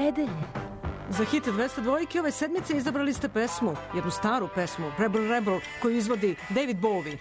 nedelje. Za hit 202 ove sedmice izabrali ste pesmu, jednu staru pesmu, Rebel Rebel, koju izvodi David Bowie.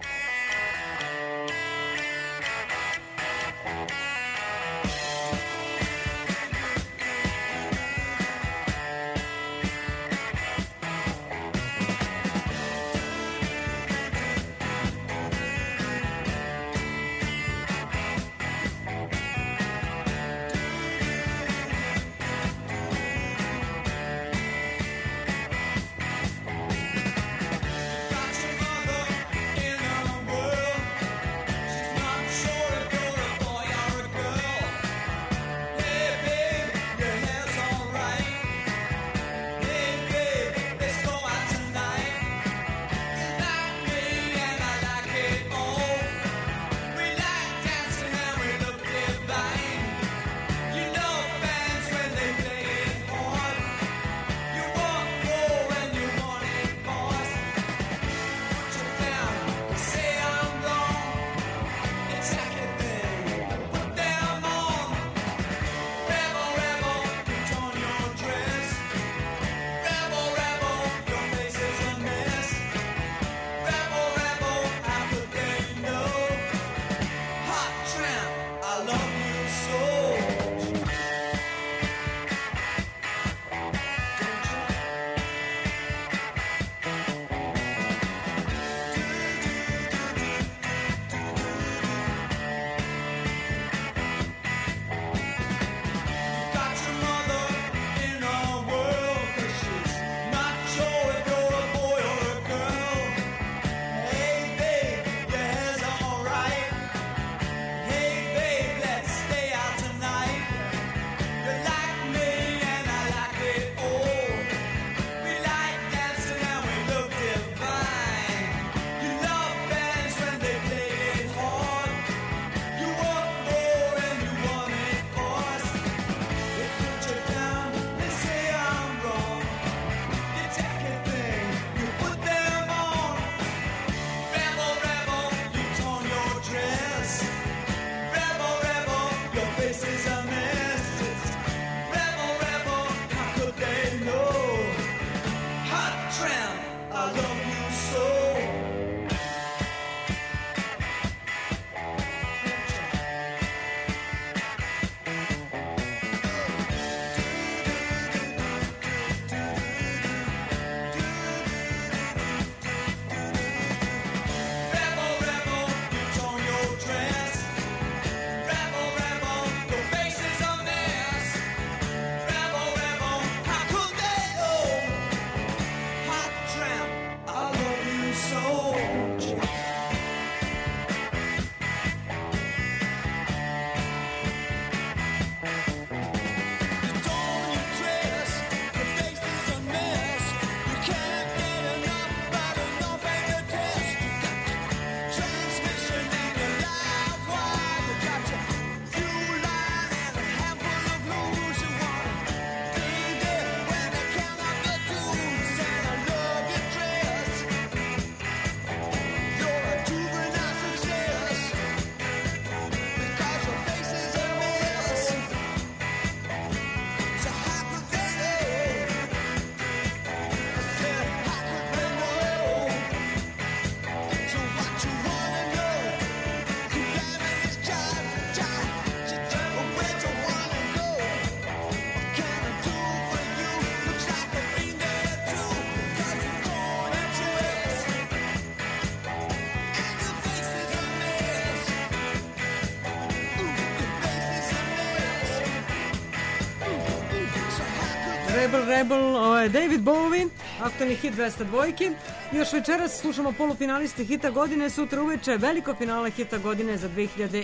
Rebel Rebel, ovo je David Bowie, aktualni hit 202. Još večeras slušamo polufinaliste hita godine, sutra uveče veliko finale hita godine za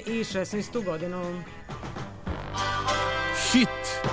2016. godinu. Hit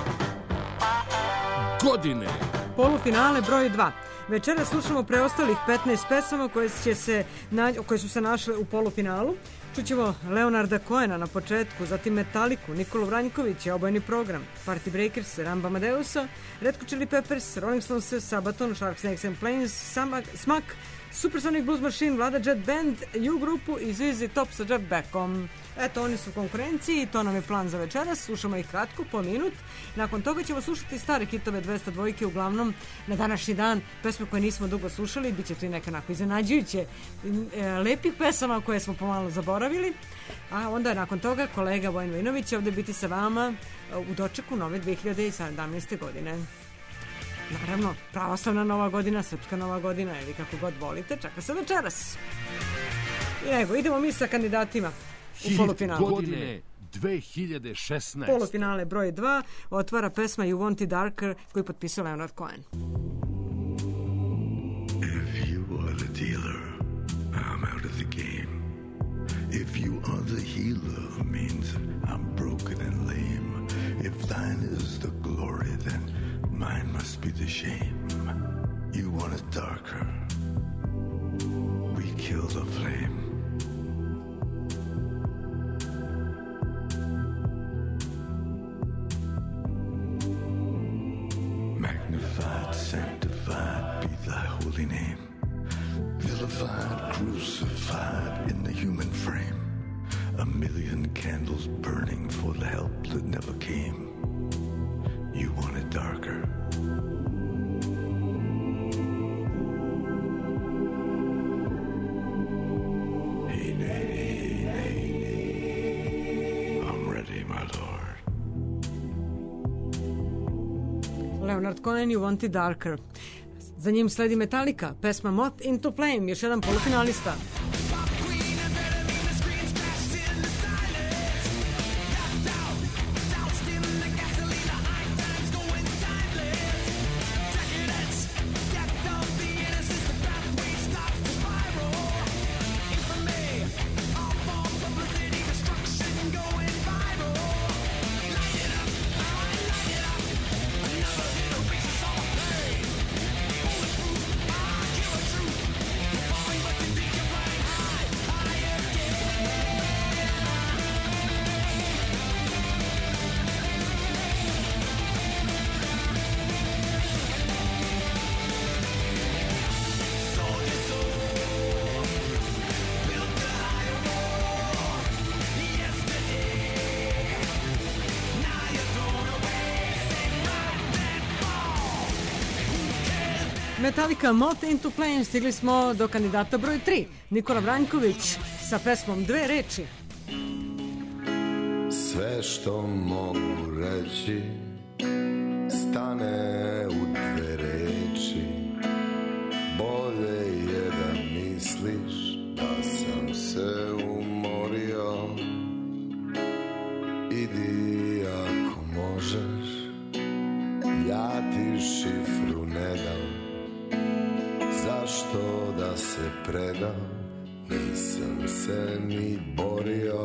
godine. Polufinale broj 2. Večeras slušamo preostalih 15 pesama koje su se našle u polufinalu. Čućemo Leonarda Cohena na početku, zatim Metaliku, Nikolu Vranjkovića, Obojeni program, Party Breakers, Ramba Amadeusa, Red Hot Chili Peppers, Rolling Stones, Sabaton, Shark Snakes and Planes, Smack, Supersonic Blues Machine, Vlada Jet Band, U grupu i ZZ Top sa Jeff Beckom. Eto, oni su u konkurenciji i to nam je plan za večeras. Slušamo ih kratko, po minut. Nakon toga ćemo slušati stare hitove 202, uglavnom na današnji dan pesme koje nismo dugo slušali. Biće tu i neke onako iznenađujuće lepih pesama koje smo pomalo zaboravili. A onda nakon toga kolega Vojin Vojinović će ovde biti sa vama u dočeku nove 2017. godine. Naravno, pravoslavna nova godina, srpska nova godina ili kako god volite, čeka se večeras. I nego, idemo mi sa kandidatima u polufinalu. Godine 2016. Polufinale broj 2 otvara pesma You Want It Darker koju potpisao Leonard Cohen. If you are the dealer, I'm out of the game. If you are the healer, means I'm broken and lame. If thine is the glory, then mine must be the shame. You want it darker, we kill the flame. Magnified, sanctified be thy holy name. Vilified, crucified in the human frame. A million candles burning for the help that never came. You want it darker. Hey, nay, nay, nay, nay. I'm ready, my lord. Leonard Cohen, You Want It Darker. Za njim sledi Metallica, pesma Moth Into Flame, još jedan polufinalista. Metallica, Moth Into Flame, stigli smo do kandidata broj 3, Nikola Branković sa pesmom Dve reči. Sve što mogu reći stane u dve reči. Bolje je da misliš da sam se umorio. Idi ako možeš, ja ti šifru ne dam. Zašto da se predam, nisam se ni borio.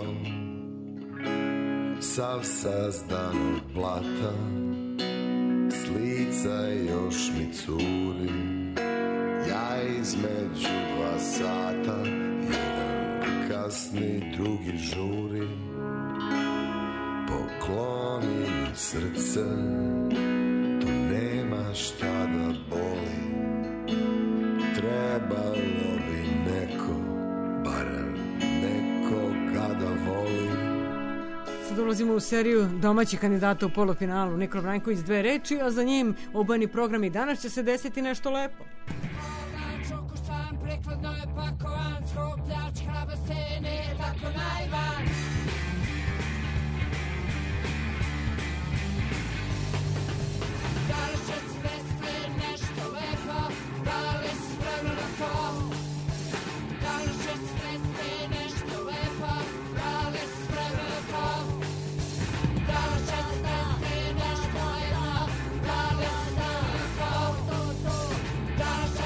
Sav sazdan od blata, s lica još mi curi. Ja između 2 sata, jedan kasni, drugi žuri. Pokloni mi srce, tu nema šta da boli. Trebalo bi neko, barem nekoga da voli. Sad ulazimo u seriju domaćih kandidata u polufinalu. Nikola Branković, Dve reči, a za njim obojeni program i danas će se desiti nešto lepo. Prekladno je pakovan, skopljač, hraba scene, tako najvan. Da li će svesti nešto lepo, da li spremno na to? Da li će svesti nešto lepo, da li spremno na to? Da li će svesti nešto lepo, da li spremno na to? Da li će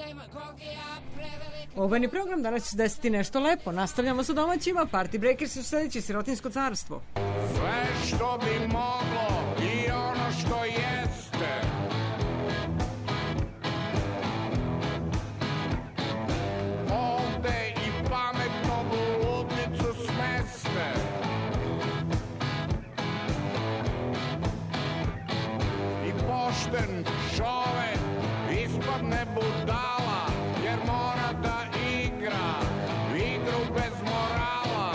Ovojni program danas će se desiti nešto lepo. Nastavljamo sa domaćima, Party Breakers su sledeći Sirotinjsko carstvo. Sve što bi moglo i ono što jeste, ovde i pametnog u ludnicu smeste. I pošten čovek ispadne budala, jer mora da igra igru bez morala.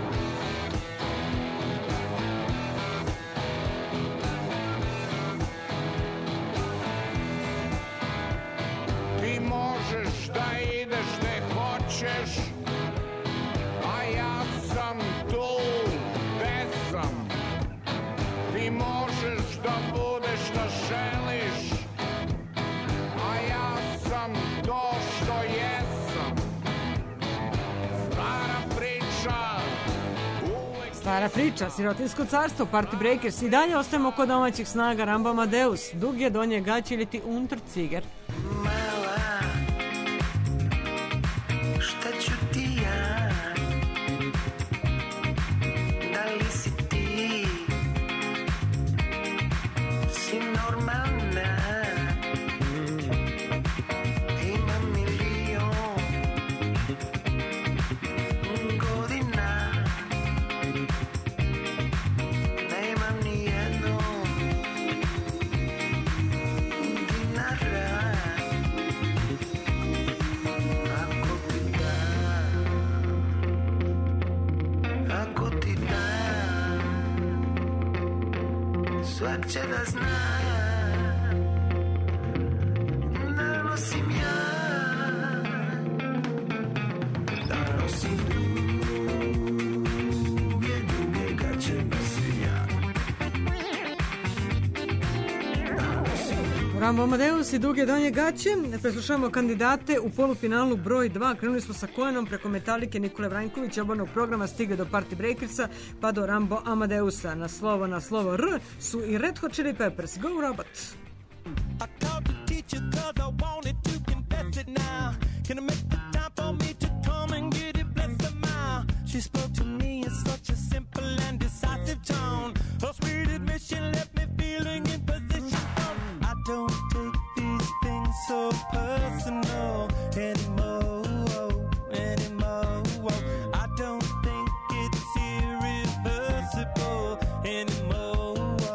Ti možeš da ideš gde hoćeš, a ja sam tu gde sam. Ti možeš da budeš šta želiš, a ja sam to što jesam. Stara priča, uvek... Stara priča, Sirotinjsko carstvo, Party Breakers. I dalje ostajemo kod domaćih snaga, Rambo Amadeus, duge donje gaće ili ti Unterziger. Mala, šta ću ti ja? Da li si ti? Si normalna? Imam milion godina, nemam ni jedno dinara. Ako ti dam, svak će da zna da nosim ja, da nosim duge gaće, nosim ja. Rambo Amadeus i duge donje gaće. Preslušavamo kandidate u polufinalu broj 2. Krenuli smo sa Koenom preko Metalike, Nikole Vranjkovića, obornog programa stigli do Party Breakersa pa do Rambo Amadeusa. Na slovo R su i Red Hot Chili Peppers. Go Robot! I called the teacher 'cause I wanted to confess it now. Can I make the time for me to come and get it, bless the mile? She spoke to me in such a simple and decisive tone. Her sweet admission left me feeling in position. I don't take these things so personal anymore, anymore. I don't think it's irreversible anymore.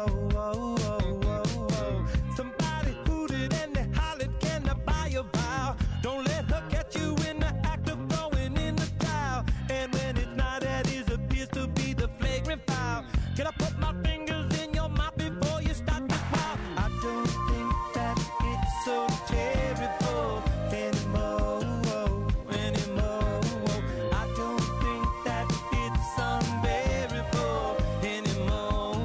Somebody hooted and they hollered, can I buy your vow? Don't let her catch you in the act of throwing in the towel. And when it's not, that is appears to be the flagrant foul. Can I put my fingers in your mouth before you start to pout? I don't think that it's so terrible anymore, anymore. I don't think that it's unbearable anymore.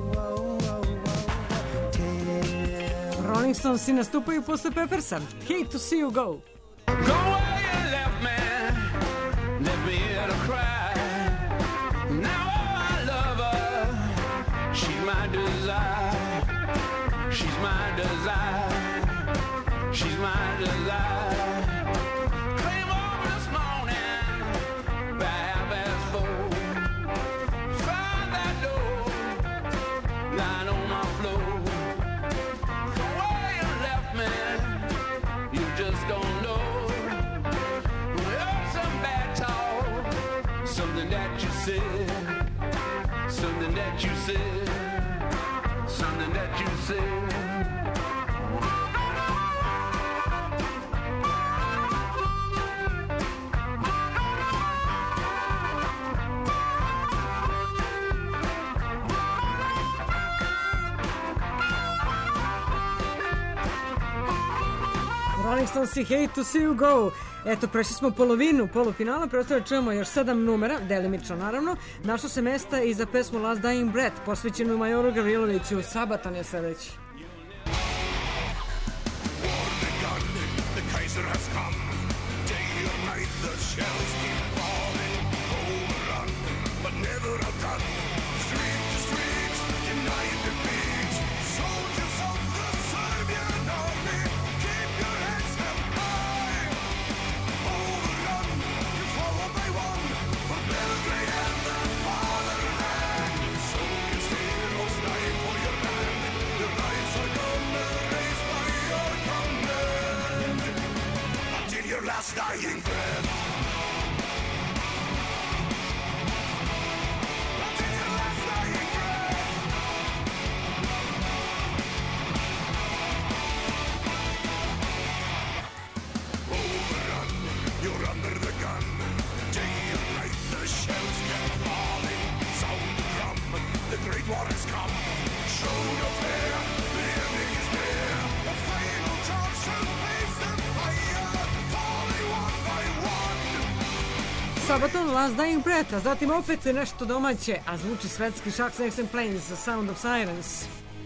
Rolling Stones nastupaju posle Peppersa. Hate to see you go. Go where you left me, left me here to cry. Now I love her, she's my desire. She's my desire, she's my desire. Came over this morning, by 4:30. Found that door, lying on my floor. The way you left me, you just don't know. Heard some bad talk, something that you said, something that you said, something that you said. Rolling Stones i Hate to see you go. Eto, prešli smo polovinu polufinala, preostalo čujemo još 7 numera, delimično naravno. Našlo se mesta i za pesmu Last Dying Breath, posvećenu Majoru Gavriloviću. Sabaton je sledeći. Soldiers of the Serbian army, keep your heads held high. Sabaton, Last Dying Breath, a zatim opet nešto domaće, a zvuči svetski Sharks, Snakes and Plains, The Sound of Sirens.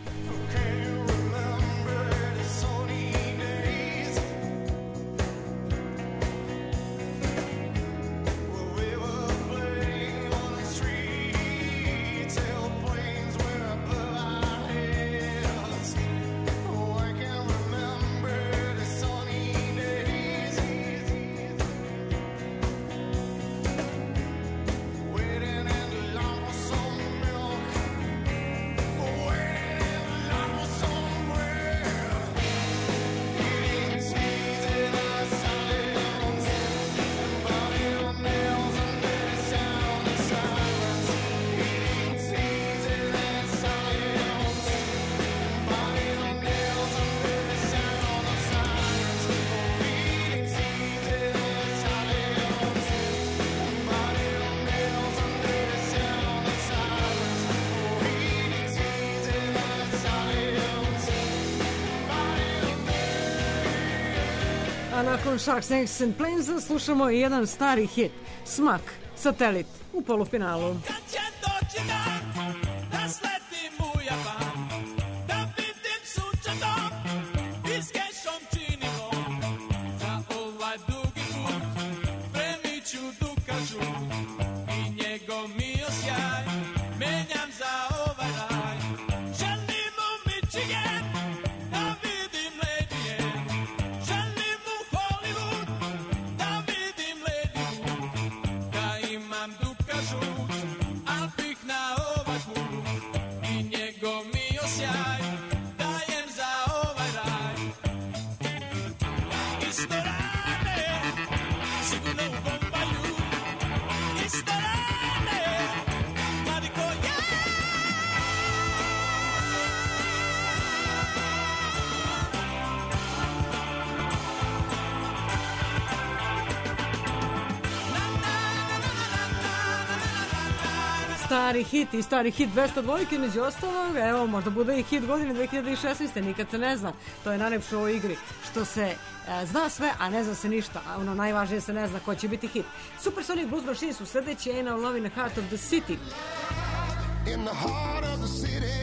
A nakon Sharks, Snakes and Plains slušamo i jedan stari hit, Smak, Satelit, u polufinalu. Kad će doći dan, da sletim u Japan, da vidim sunčanom i s kešom činimo. Za ovaj dugi put premiću dukažu i njegov mi osjaj menjam za ovaj raj. Želim u Michigan da vidim Lady Anne, želim u Hollywood da vidim Lady Wu, da imam dukažu, al bih na ovaj put i njegov mi osjaj dajem za ovaj raj. Isto rane, sigurno u Bombaju, isto rane, mladi ko ja. Stari hit i stari hit 202, među ostalog, evo, možda bude i hit godine 2016. Nikad se ne zna. To je najlepše u ovoj igri, što se zna sve, a ne zna se ništa. A ono najvažnije se ne zna ko će biti hit. Supersonic Blues Machine su sledeći, Ain't No Love in the Heart of the City. In the heart of the city,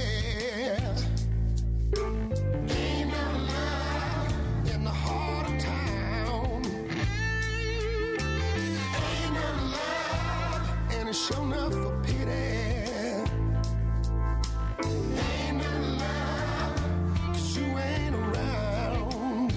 ain't no love in the heart of town, ain't no love, and it's shown up for pity, ain't no love, 'cause you ain't around.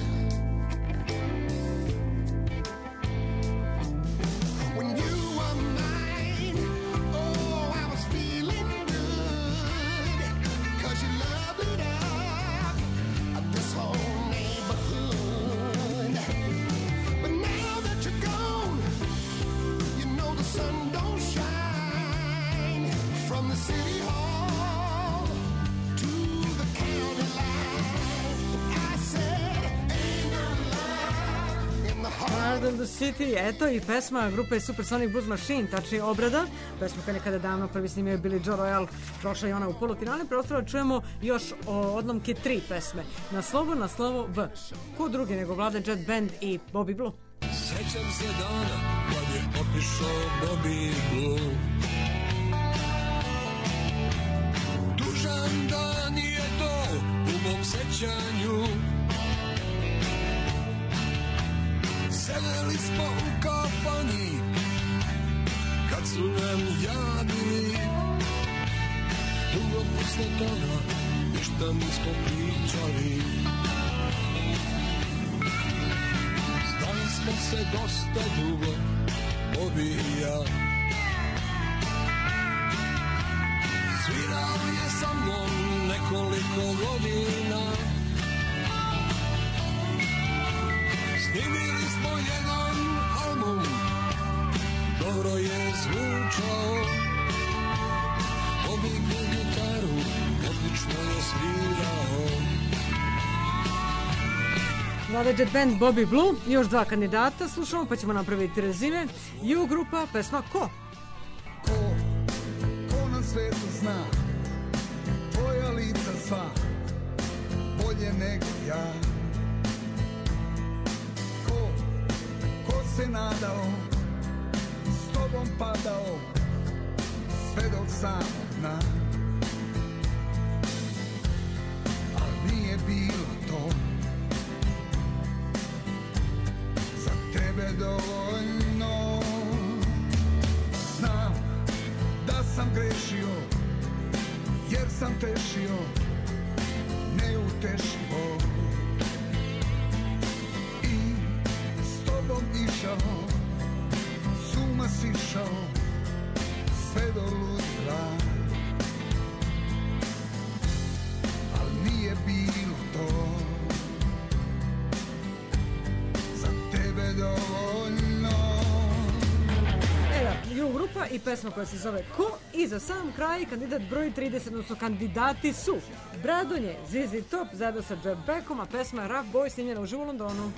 When you were mine, oh, I was feeling good, 'cause you loved it up, this whole neighborhood. But now that you're gone, you know the sun don't shine from the city hall to the county line. I said, ain't no love in the heart. Heart of the City, eto i pesma grupe Supersonic Blues Machine, tačnije obrada. Pesma koja nekada davno prvi snimio je Billy Joe Royal, prošla i ona u polufinale. Preostalo čujemo još odlomke 3 pesme. Na slovo V. Ko drugi nego Vlada Jet Band i Bobby Blue. Sećam se dana kad je otišao Bobby Blue. Tužan dan je to u mom sećanju. Sedeli smo u kafani kad su nam javili. Dugo posle toga ništa nismo pričali. Znali smo se dosta dugo, Bobby i ja. Svirao je sa mnom nekoliko godina. Snimili smo jedan album, dobro je zvučao. Bobby igrao gitaru, odlično je svirao. Vlada Jet Band, Bobby Blue, još 2 kandidata slušamo pa ćemo napraviti rezime. U grupa, pesma Ko? Ko na svetu zna grad. Ko se nadao, s tobom padao, sve dok samog dna. Al nije bilo to za tebe dovoljno. Znam da sam grešio, jer sam tešio neutešivo i s tobom išao, s uma sišao sve do ludila. Al nije bilo to za tebe dovoljno. Ju grupa i pesma koja se zove Ko, i za sam kraj kandidat broj 30, odnosno kandidati su Bradonje, ZZ Top zajedno sa Jeff Beckom, a pesma je Rough Boy snimljena uživo u Londonu.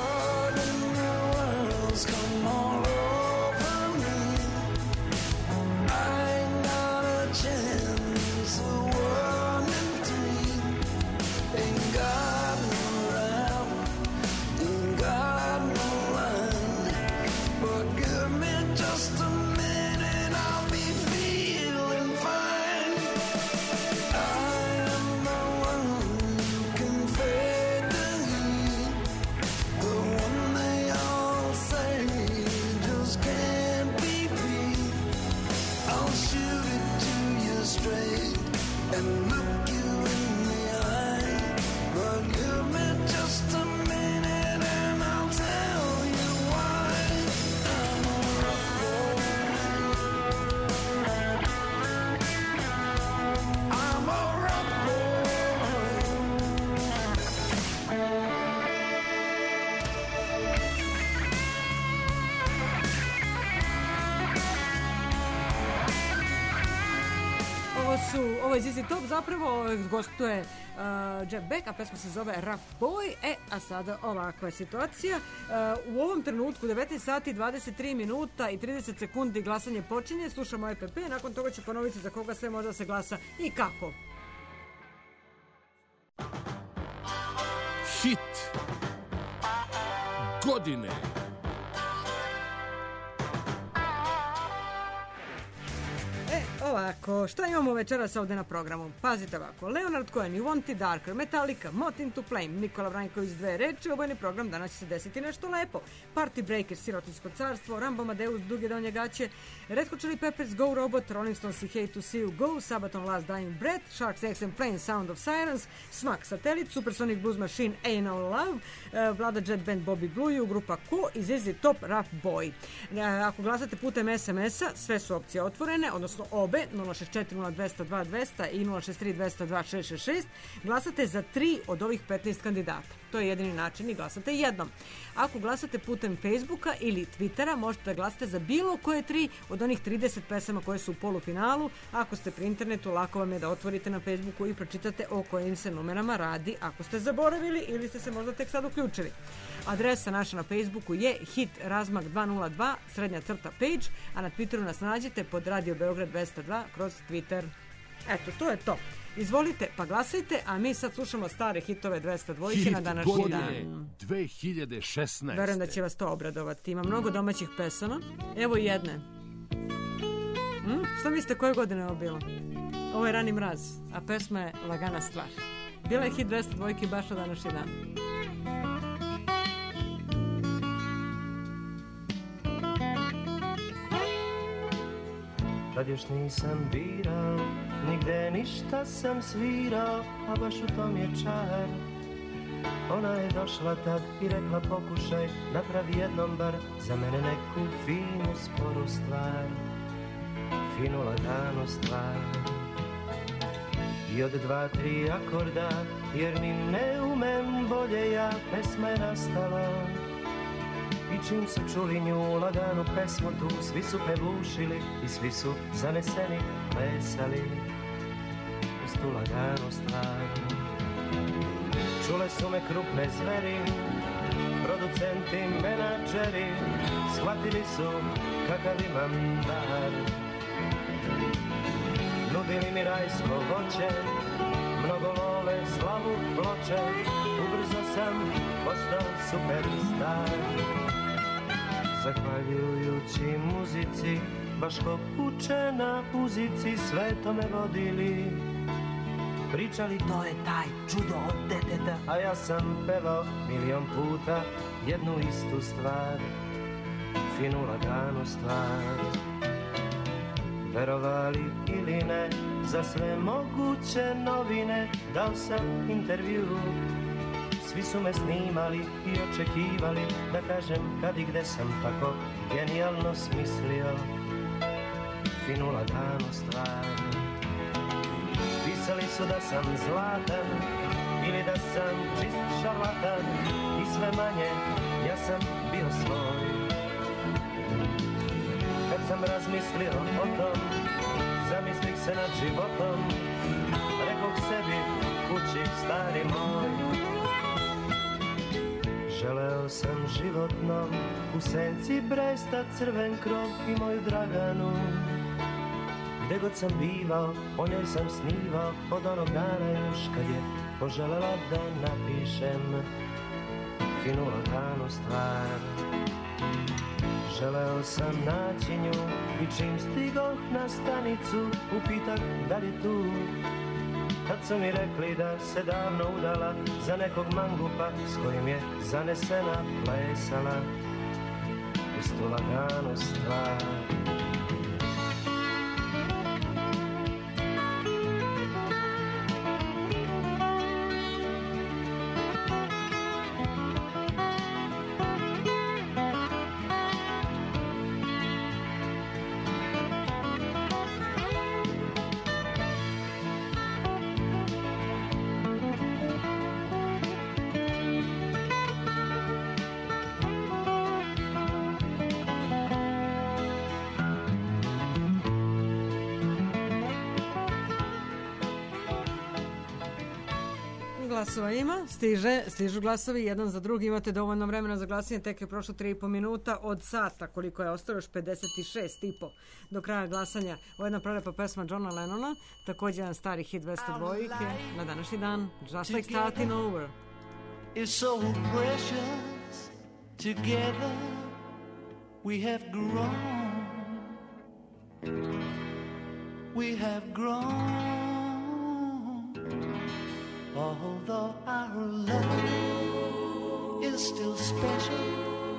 Ovo je ZZ Top, zapravo gostuje Jeff Beck, a pesma se zove Rough Boy. A sada ovakva je situacija. U ovom trenutku 19 sati 23 minuta i 30 sekundi glasanje počinje, slušamo EPP, nakon toga ću ponoviti za koga sve može da se glasa i kako. Hit godine. Ovako, šta imamo večeras ovde na programu? Pazite ovako, Leonard Cohen, You Want It Darker, Metallica, Moth Into Flame, Nikola Vranjković, Dve reči, obojni program, danas će se desiti nešto lepo. Party Breakers, Sirotinsko carstvo, Rambo Amadeus, Duge donje gaće, Red Hot Chili Peppers, Go Robot, Rolling Stones i Hate to See You Go, Sabaton Last Dying Breath, Sharks X and Plain Sound of Sirens, Smak Satelit, Supersonic Blues Machine, Ain't No Love, Vlada Jet Band, Bobby Blue, grupa Ko i ZZ Top, Rough Boy. Ako glasate putem SMS-a, sve su opcije otvorene, odnosno obe, 064-0202-200 i 063-202-666, glasate za 3 od ovih 15 kandidata. To je jedini način i glasate jednom. Ako glasate putem Facebooka ili Twittera, možete da glasate za bilo koje 3 od onih 30 pesama koje su u polufinalu. Ako ste pri internetu, lako vam je da otvorite na Facebooku i pročitate o kojim se numerama radi, ako ste zaboravili ili ste se možda tek sad uključili. Adresa naša na Facebooku je Hit Razmak 202 _page, a na Twitteru nas nađete pod Radio Beograd 202 kroz Twitter. Eto, to je to. Izvolite, pa glasajte, a mi sad slušamo stare hitove 202 na današnji dan. Hit godine 2016. Verujem da će vas to obradovati. Ima mnogo domaćih pesama. Evo jedne. Šta mislite koje godine je ovo bilo? Ovo je Rani mraz, a pesma je Lagana stvar. Bila je hit 202 baš na današnji dan. Kad još nisam birao, nigde ništa sam svirao, a baš u tom je čar. Ona je došla tad i rekla pokušaj, napravi jednom bar za mene neku finu sporu stvar, finu laganu stvar. I od 2-3 akorda, jer ni ne umem bolje ja, pesma je nastala. I čim su čuli nju laganu pesmu tu, svi su pevušili i svi su zaneseni plesali uz tu laganu stvar. Čule su me krupne zveri, producenti, menadžeri, shvatili su kakav imam dar. Nudili mi rajsko voće, mnogo love dole slavu ploče, ubrzo sam postao superstar. Zahvaljujući muzici, baš ko puče na uzici, sve to me vodili. Pričali to je taj čudo od deteta, a ja sam pevao milion puta jednu istu stvar, finu laganu stvar. Verovali ili ne, za sve moguće novine dao sam intervju. Svi su me snimali i očekivali da kažem kad i gde sam tako genijalno smislio finu laganu stvar. Pisali su da sam zlatan ili da sam čist šarlatan i sve manje ja sam bio svoj. Kad sam razmislio o tom, zamislih se nad životom, rekoh sebi kući stari moj. Želeo sam životnom u senci Bresta crven krov i moju Draganu. Gde god sam bivao, o njoj sam snivao od onog dana još kad je poželela da napišem finu laganu stvar. Želeo sam naći nju i čim stigoh na stanicu upitah da li tu. Tad su mi rekli da se davno udala za nekog mangupa s kojim je zanesena plesala uz tu laganu stvar. Glasova ima, stižu glasovi jedan za drugi, imate dovoljno vremena za glasanje, tek je prošlo 3,5 minuta od sata, koliko je ostalo, još 56,5 do kraja glasanja. Ovo je jedna prelepa pesma Johna Lennona, također jedan stari hit 202 na današnji dan, Just Like Starting Over. It's so precious, together we have grown. Although our love is still special,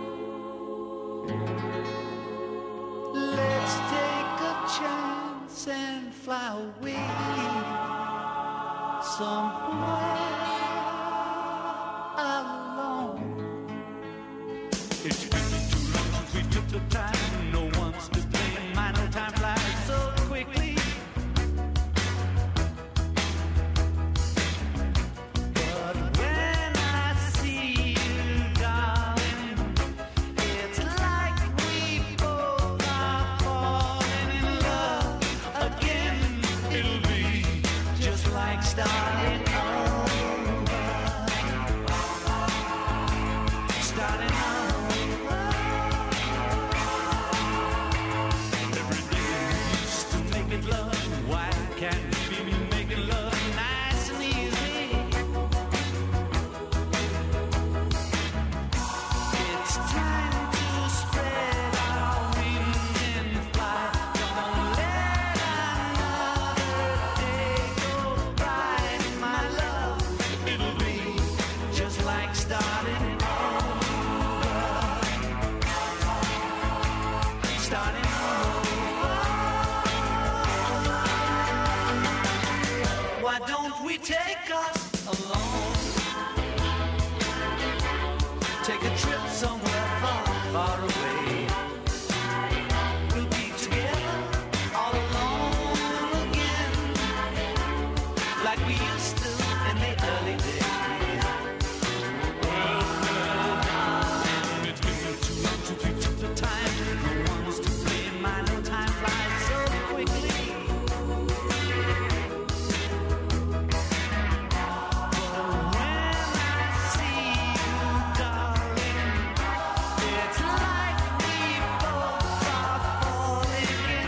let's take a chance and fly away somewhere alone. It's been too long since we took the time. No one's to blame. My no time flies so quickly.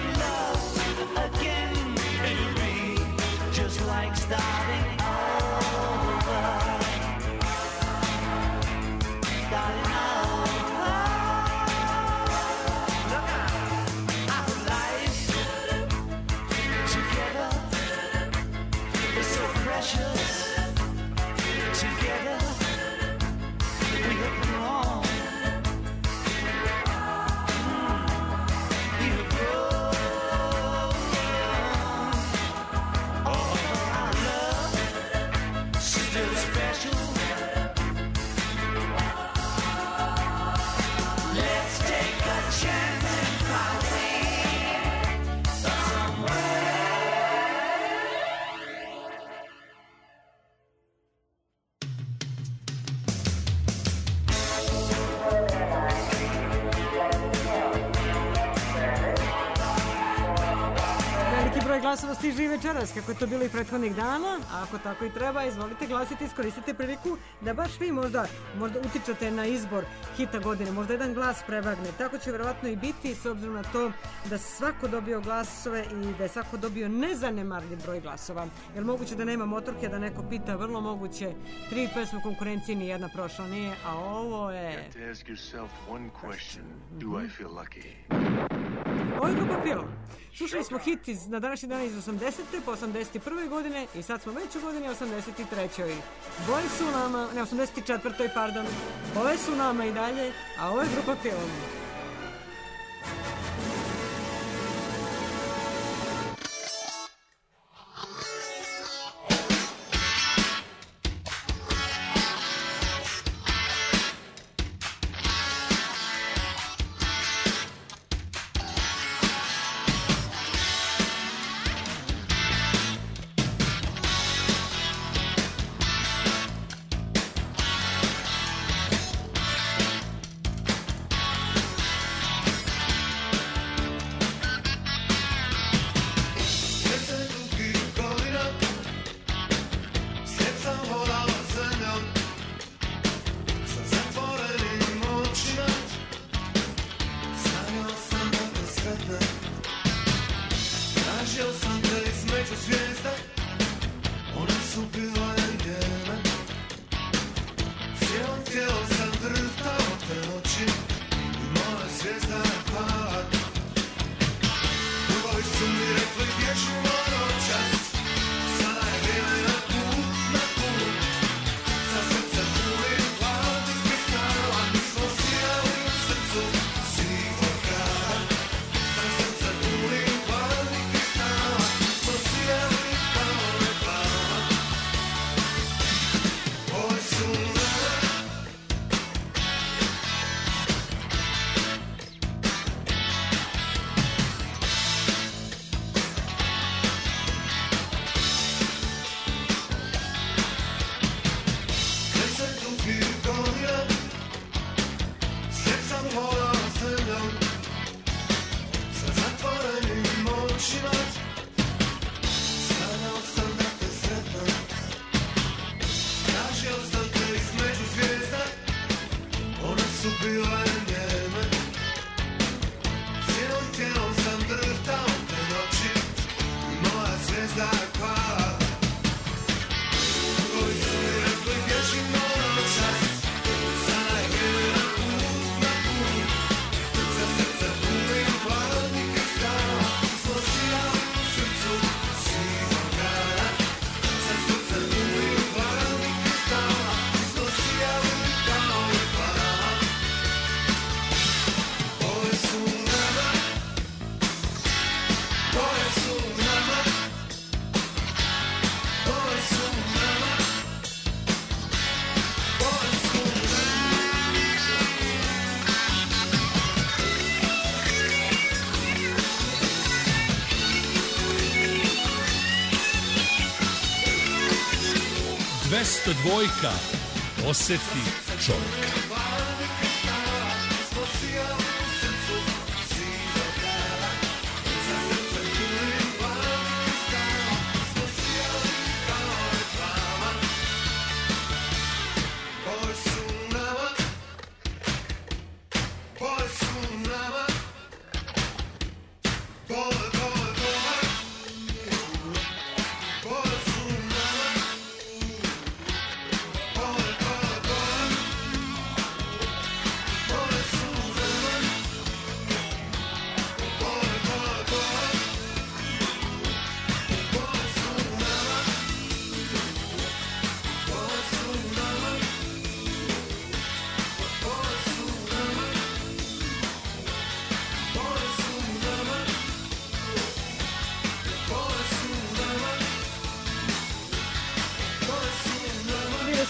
Starting over. so precious. Together we have grown. We have grown. Oh, our love still special. Let's take a chance and fly away somewhere. Veliki broj glasova stiže i večeras, kako je to bilo i prethodnih dana, a ako tako i treba, izvolite glasiti, iskoristite priliku da baš vi možda utičete na izbor hita godine, možda jedan glas prevagne. Tako će verovatno i biti, s obzirom na to da svako dobio glasove i da je svako dobio nezanemarljiv broj glasova. Jer moguće da nema motorke, da neko pita, vrlo moguće, 3 pesme u konkurenciji, ni jedna prošla nije, a ovo je... To ask yourself one question. Do I feel lucky? Ovo je grupa Pillow. Slušali smo hit na današnji dan iz 80. po 81. godine i sad smo već u godini 83. Boje su nama, ne 84. pardon, boje su nama i dalje, a ovo je grupa Pillow. Dvojka, osjeti čovjeka.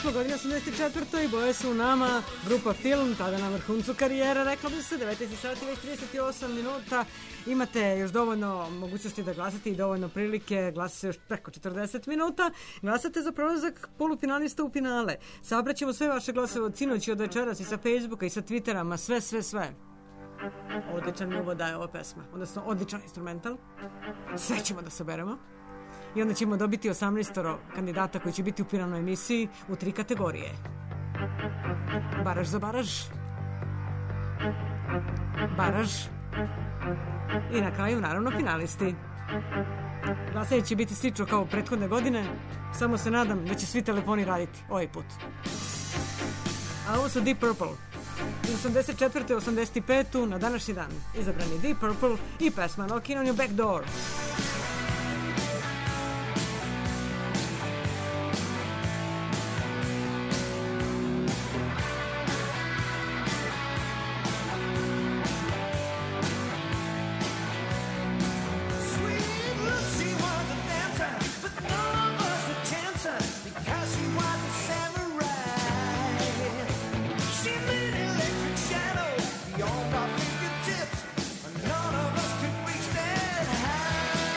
smo godine 84. i boje su u nama, grupa Film, tada na vrhuncu karijere, rekla bi se, 19 sati već 38 minuta, imate još dovoljno mogućnosti da glasate i dovoljno prilike, glasa se još preko 40 minuta, glasate za prolazak polufinalista u finale. Sabraćemo sve vaše glasove od sinoć i od večeras i sa Facebooka i sa Twittera, ma sve. Odličan mi uvod daje ova pesma, odnosno odličan instrumental, sve ćemo da saberemo. I onda ćemo dobiti 18 kandidata koji će biti u finalnoj emisiji u 3 kategorije. Baraž za baraž. Baraž. I na kraju, naravno, finalisti. Glasanje će biti slično kao prethodne godine, samo se nadam da će svi telefoni raditi ovaj put. A ovo su Deep Purple. Iz 84. 85. na današnji dan izabrani Deep Purple i pesma Knocking on Your Back Door. Beyond our fingertips, none of us could reach that high.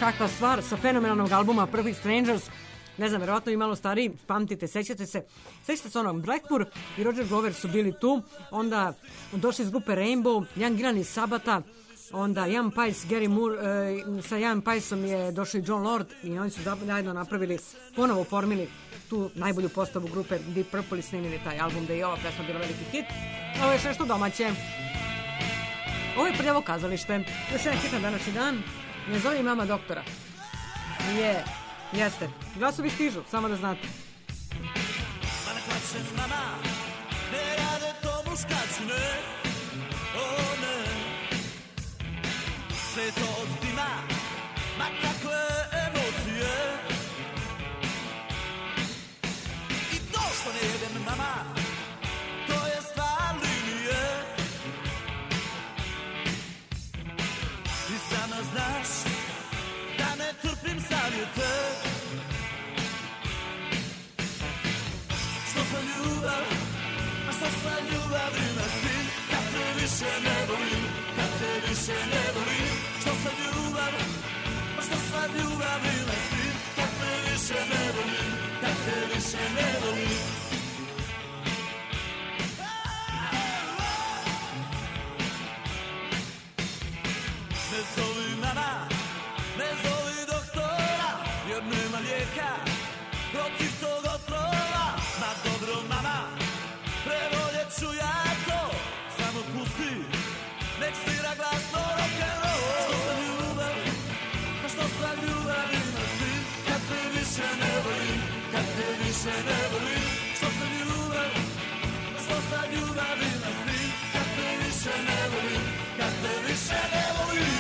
kakva stvar sa fenomenalnog albuma Perfect Strangers. Ne znam, verovatno i malo stariji, pamtite, sećate se onog Blackmore i Roger Glover su bili tu, onda došli iz grupe Rainbow, Ian Gillan iz Sabata, onda Ian Paice, Gary Moore, sa Ian Paiceom je došao i John Lord i oni su zajedno napravili, ponovo formili tu najbolju postavu grupe Deep Purple i snimili taj album da je i ova pesma bila veliki hit. Ovo je još nešto domaće. Ovo je Prljavo kazalište. Još jedan hit na današnji dan. Ne zove mama doktora. Jeste. Glasovi stižu, samo da znate. Ma ne plaće mama, ne rade to muškarci, ne, o ne. Sve je to od dima, ma kakve emocije. I to što ne jedem mama, to je stvar linije. Ti sama znaš da ne trpim savjete. Što sa ljubav, a što sa ljubavi na sin, kad te više ne volim, kad te više ne volim. Što sa ljubav, a što sa ljubavi na sin, kad te više ne volim, kad te više ne volim. Ne zovi mama, ne zovi doktora, jer nema lijeka protiv tog otrova. Ma dobro mama, prevoljet ću ja to, samo pusti, nek svira glasno rock'n'roll. Što sa ljubav, a što sa ljubavi na sin, kad te više ne volim, kad te više ne volim. Što sa ljubav, a što sa ljubavi na sin, kad te više ne volim, kad te više ne volim.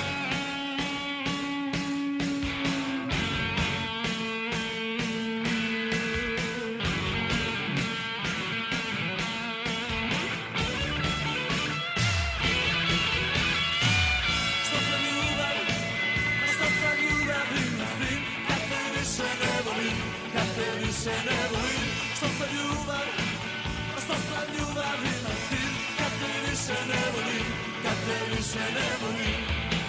Više ne volim, što sa ljubav, a što sa ljubavi na sin, kad te više ne volim, kad te više ne volim.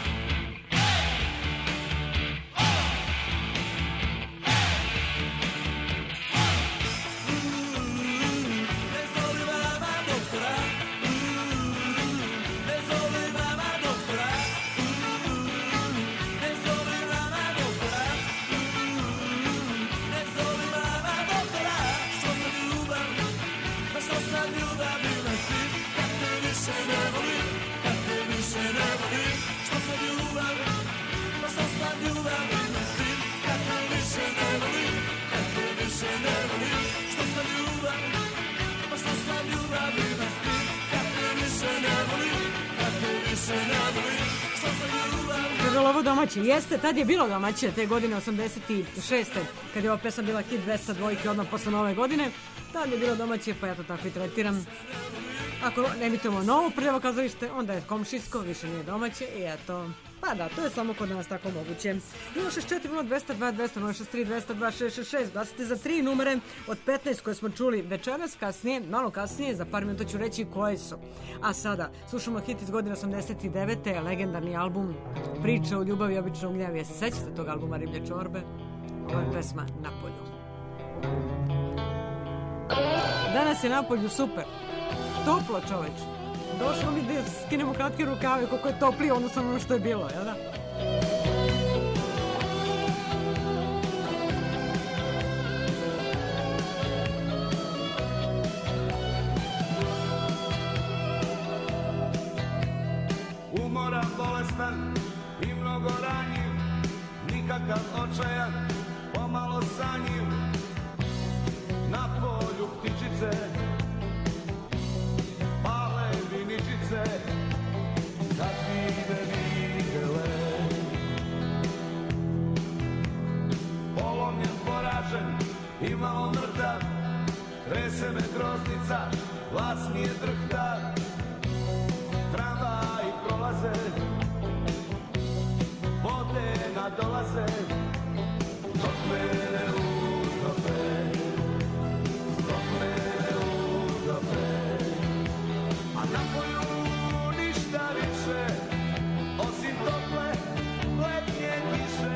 Ne zoli mama doktora, ne zoli mama doktora, ne zoli mama doktora. Što sa ljubavi na sin, kad te više ne volim, kad te više ne volim. Što sa ljubav, što sa ljubavi na sin, kad te više ne volim, kad te više ne volim. Što sa ljubav, što sa ljubavi na sin, kad te više ne volim, kad te više ne volim. Što sa ljubav. Kaže ovo domaće, jeste, tad je bilo domaće te godine 86. kad je ova pesma bila hit 202 odmah posle nove godine. Tad je bilo domaće, pa ja to tako i tretiram. Ako ne emitujemo novo Prljavo kazalište, onda je komšijsko, više nije domaće i eto. Pa da, to je samo kod nas tako moguće. 064 202 200 063 202 666. Glasite za 3 numere od 15 koje smo čuli večeras, kasnije, malo kasnije, za par minuta ću reći koje su. A sada, slušamo hit iz godine 89. legendarni album Priče o ljubavi i običnom gnjevu. Jesi se sećate tog albuma Riblje čorbe? Ovo je pesma Na polju. Danas je napolju super. Toplo, čoveč. Došlo mi da skinemo kratke rukave koliko je toplije odnosno ono što je bilo, jel da? Umoran, bolestan i mnogo ranjiv, nikakav očajan, pomalo sanjiv. Na polju ptičice pale viničice, kad vide videle. Polomljen, poražen i malo mrtav, trese me groznica, glas mi je drhtav. Tramvaji prolaze, vode nadolaze, dok mene utope, dok mene utope. A na polju ništa više, osim tople letnje kiše.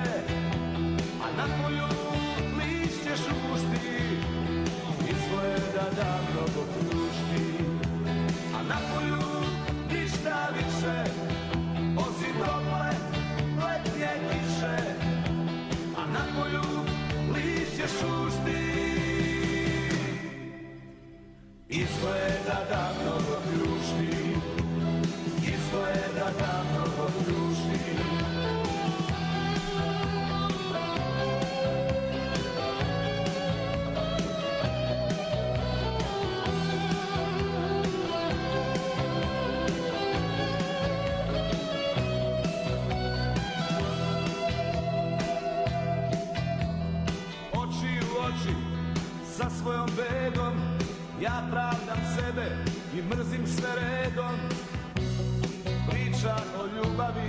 svojom begom, ja pravdam sebe i mrzim sve redom. Priča o ljubavi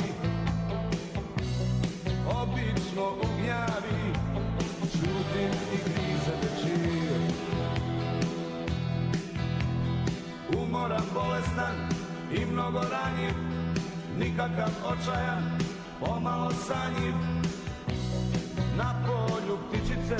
obično ugnjavi, čutim i grizem večir. Umoran, bolestan i mnogo ranjiv, nikakav očajan, pomalo sanjiv. Na polju ptičice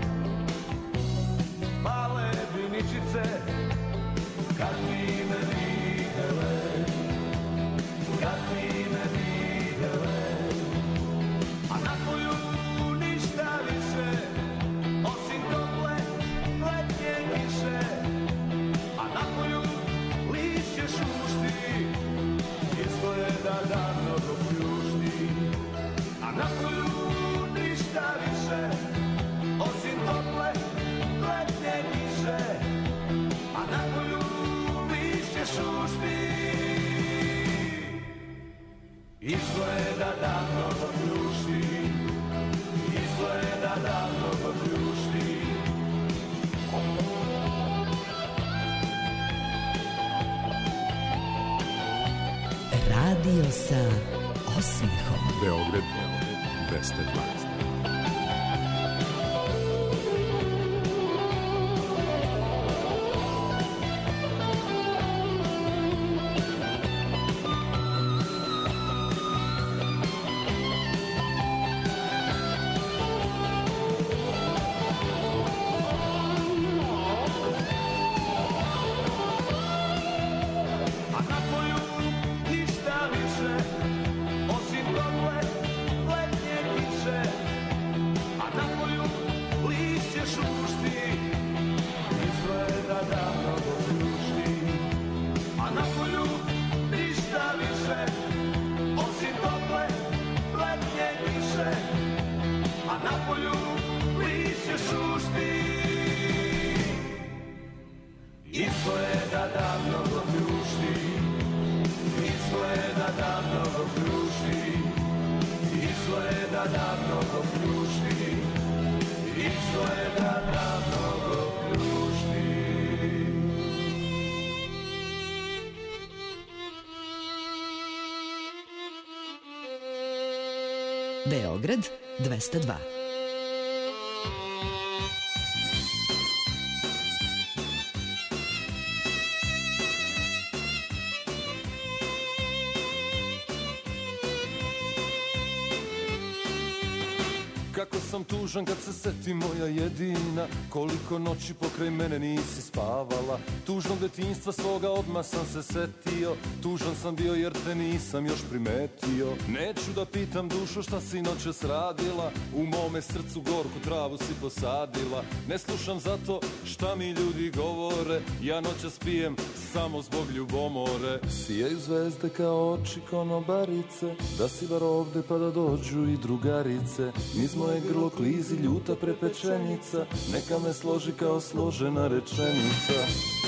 pale viničice, kad bi me videle, kad bi me videle. A na polju ništa više, osim tople letnje kiše. A na polju lišće šušti, izgleda da mnogo pljušti. A na polju ništa više, osim tople letnje kiše. A na polju lišće šušti, izgleda da mnogo pljušti. Izgleda da mnogo pljušti. Radio sa osmehom. Beograd 220. Beograd 202. Kako sam tužan kad se seti moja jedina, koliko noći pokraj mene nisi spavala. Tužnog detinjstva svoga odmah sam se setio, tužan sam bio jer te nisam još primetio. Neću da pitam dušo šta si noćas radila, u mome srcu gorku travu si posadila. Ne slušam zato šta mi ljudi govore, ja noćas pijem samo zbog ljubomore. Sijaju zvezde kao oči konobarice, da si bar ovde pa da dođu i drugarice. Niz moje grlo klizi ljuta prepečenica, neka me složi kao složena rečenica.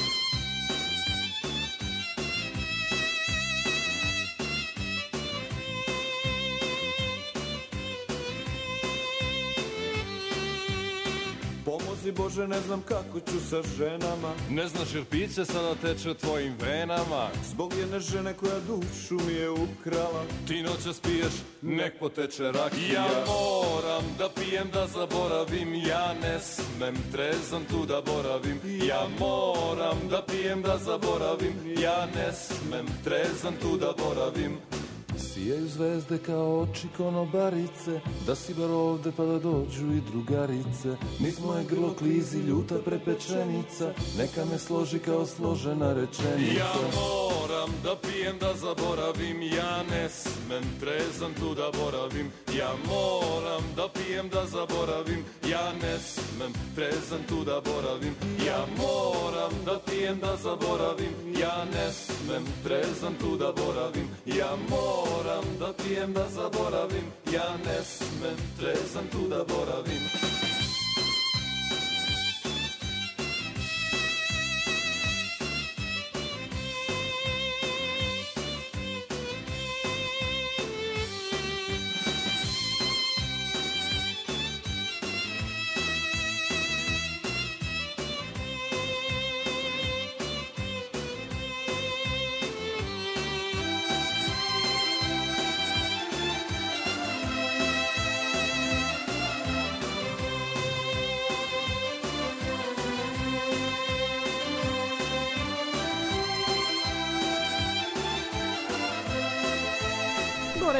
Pomozi Bože, ne znam kako ću sa ženama. Ne znaš jer piće sada teče tvojim venama, zbog jedne žene koja dušu mi je ukrala. Ti noćas piješ, nek poteče rakija. Ja moram da pijem da zaboravim, ja ne smem trezan tu da boravim. Ja moram da pijem da zaboravim, ja ne smem trezan tu da boravim. Sijaju zvezde kao oči konobarice, da si bar ovde pa da dođu i drugarice. Niz moje grlo klizi ljuta prepečenica, neka me složi kao složena rečenica. Ja moram da pijem da zaboravim, ja ne smem trezan tu da boravim. Ja moram da pijem da zaboravim, ja ne smem trezan tu da boravim. Ja moram da pijem da zaboravim, ja ne smem trezan tu da boravim. Ja moram da pijem da zaboravim, ja ne smem trezan tu da boravim.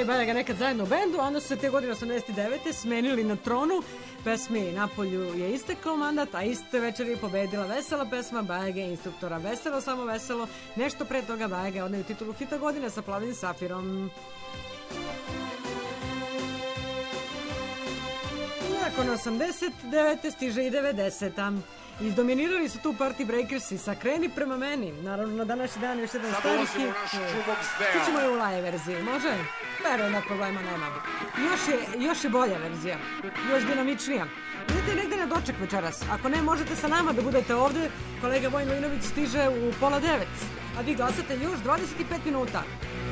i Bajaga nekad zajedno u bendu, a onda su se te godine 89. smenili na tronu. Pesmi Napolju je istekao mandat, a iste večer je pobedila vesela pesma Bajage instruktora. Veselo, samo veselo. Nešto pre toga Bajage odneju titulu hita godine sa Plavim safirom. Nakon 89. stiže i 90. Izdominirali su tu Party Breakersi sa Kreni prema meni. Naravno, na današnji dan još jedan stari hit. Čućemo je u live verziji, može? Verujem da problema nema. Još je bolja verzija. Još dinamičnija. Idete negde na doček večeras. Ako ne, možete sa nama da budete ovde. Kolega Vojin Linović stiže u 8:30. A vi glasate još 25 minuta.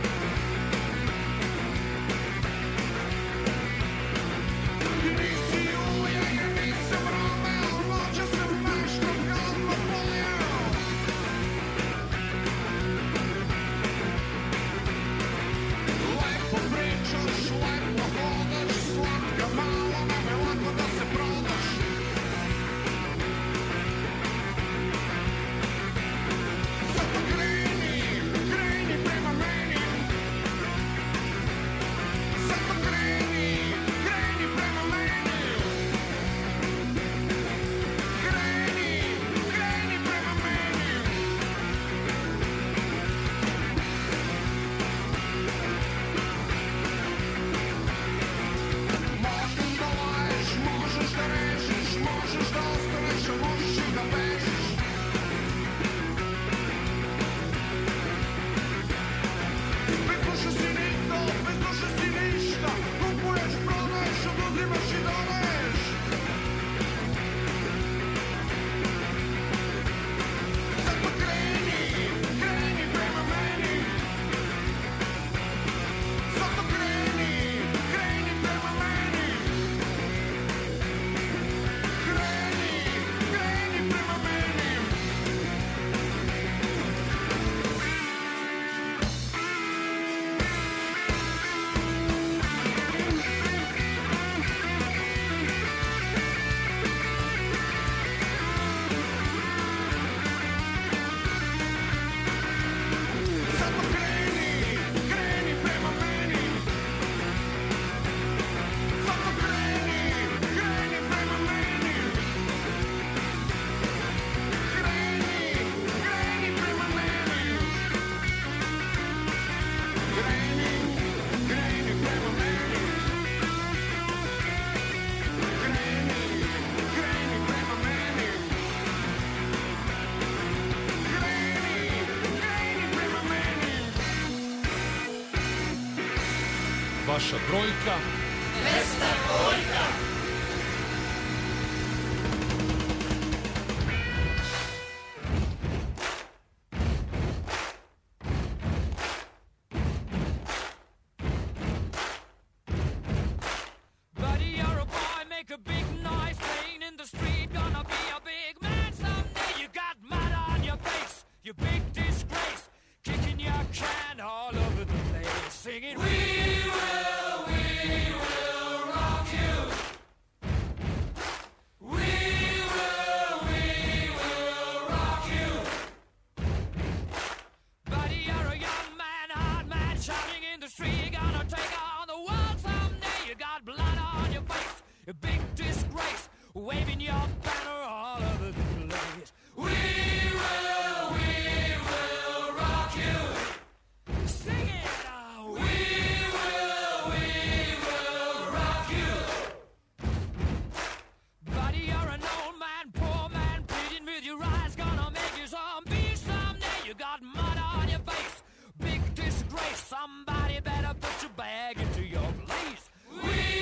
Vaša brojka 202.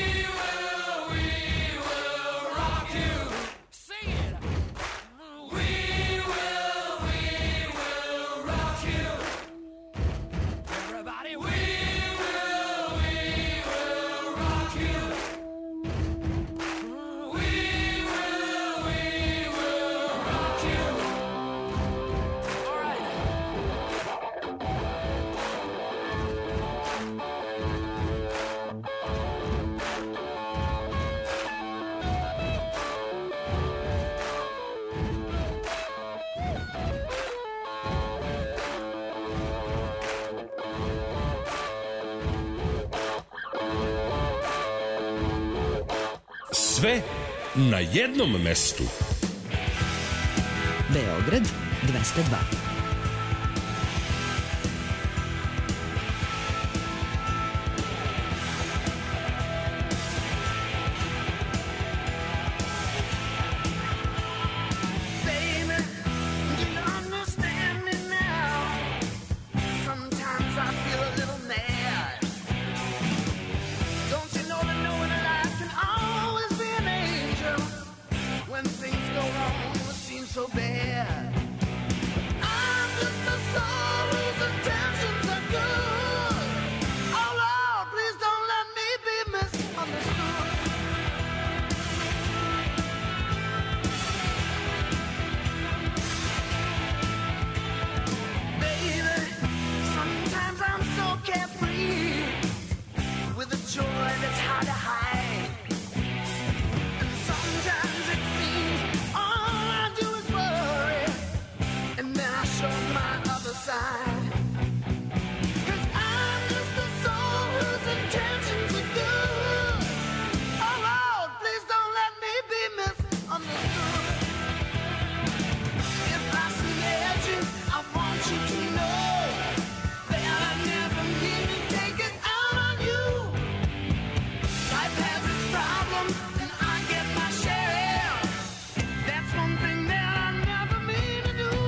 We Sve na jednom mestu. Beograd 202. So bad. I'm just a soul whose intentions are good. Oh Lord, please don't let me be misunderstood. Baby, sometimes I'm so carefree with a joy that's hard to hide. And sometimes it seems show my other side. 'Cause I'm just a soul whose intentions are good. Oh Lord, please don't let me be misunderstood. If I see edges, I want you to know that I never mean to take it out on you. Life has its problems and I get my share. That's one thing that I never mean to do.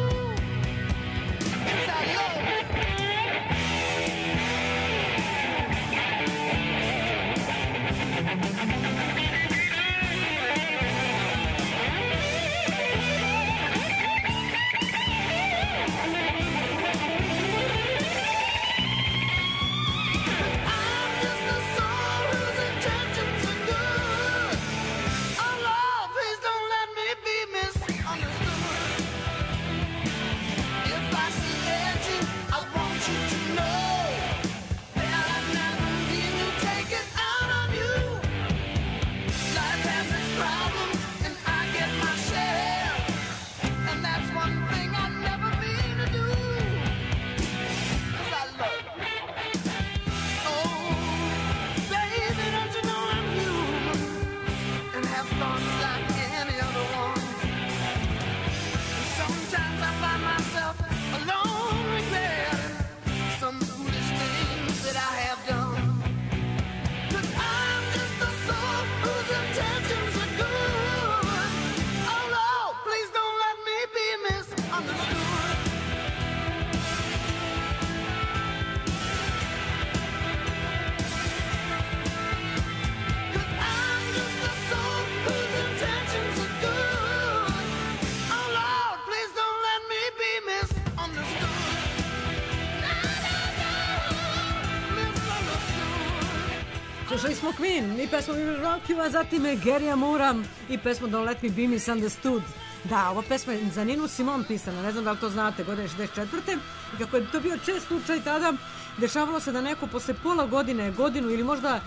Slušali smo Queen i pesmu We Will Rock You, a zatim je Gary Moore i pesmu Don't Let Me Be Misunderstood. Da, ova pesma je za Ninu Simone pisana, ne znam da li to znate, godine 64. I kako je to bio čest slučaj tada, dešavalo se da neko posle pola godine, godinu ili možda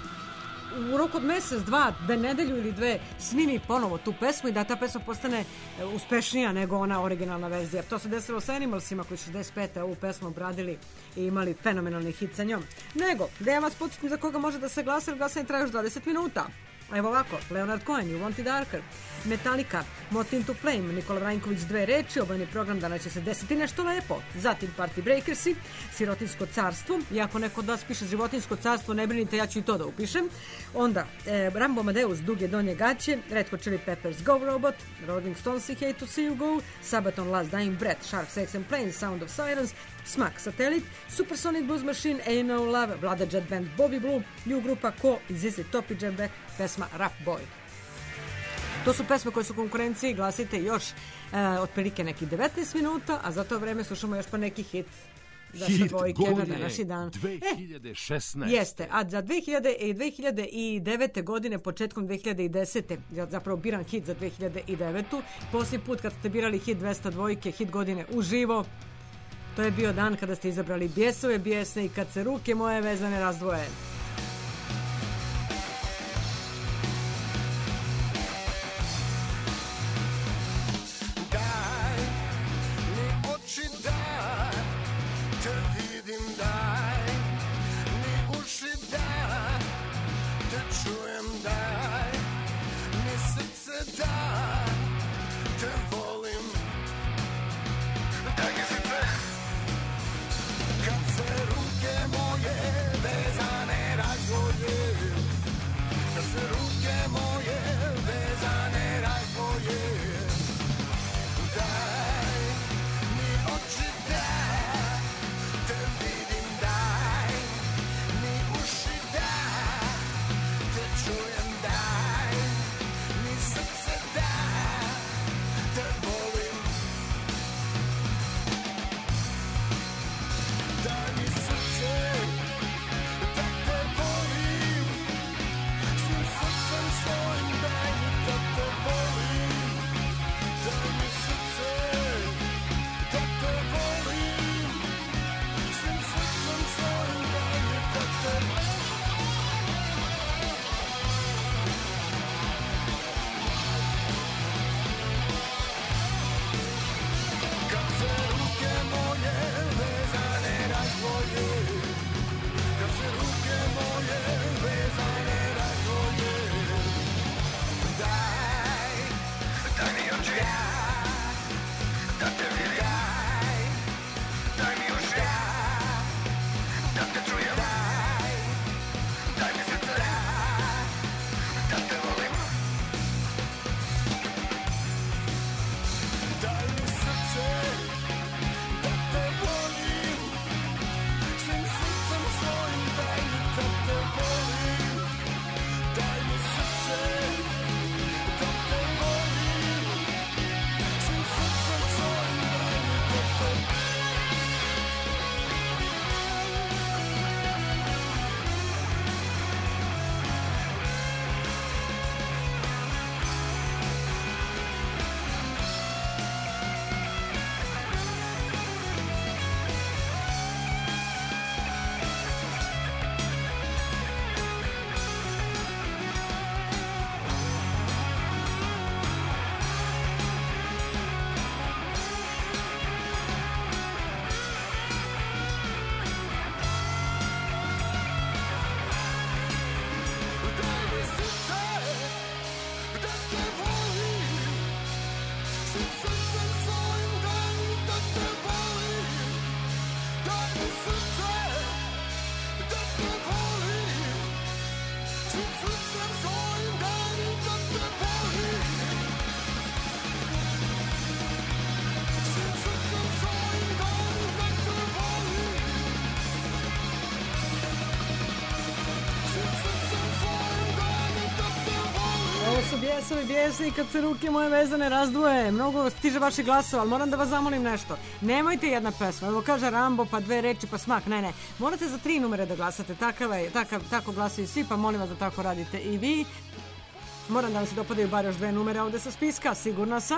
u roku od mesec, dva, nedelju ili dve snimi ponovo tu pesmu i da ta pesma postane uspešnija nego ona originalna verzija. To se desilo sa Animalsima koji su 65. ovu pesmu obradili i imali fenomenalni hit sa njom. Nego, da ja vas podsjetim za koga može da se glasa, jer glasanje traje još 20 minuta. Evo ovako, Leonard Cohen, You Want It Darker, Metallica, Moth Into Flame, Nikola Vranjković, Dve reči, obojni program Danas će se desiti nešto lepo, zatim Party Breakersi, Sirotinsko carstvo, i ako neko od vas piše Životinsko carstvo, ne brinite, ja ću i to da upišem, onda Rambo Amadeus, Duge donje gaće, Red Hot Chili Peppers, Go Robot, Rolling Stones, Hate to See You Go, Sabaton, Last Dying Breath, Shark, Sex and Planes, Sound of Sirens, Smack, Satelit, Supersonic Blues Machine, Ain't No Love, Vlada Jet Band, Bobby Blue, New Grupa, Ko, ZZ Top i Jet Back, pesma Rough Boy. To su pesme koje su u konkurenciji, glasite još otprilike nekih 19 minuta, a za to vreme slušamo još pa neki hit. Hit godine na današnji dan. 2016. Jeste, a za 2009. godine, početkom 2010. zapravo biran hit za 2009. Posljednji put kad ste birali hit 202, hit godine uživo, to je bio dan kada ste izabrali Bijesove bijesne i Kad se ruke moje vezane razdvoje. Bijesovi bijesni kad se ruke moje vezane razdvoje. Mnogo stiže vaših glasova, ali moram da vas zamolim nešto. Nemojte jedna pesma, evo kaže Rambo, pa dve reči, pa smak. Ne. Morate za 3 numere da glasate. Tako glasaju svi, pa molim vas da tako radite i vi. Moram da vam se dopadaju bar još 2 numere ovde sa spiska, sigurna sam.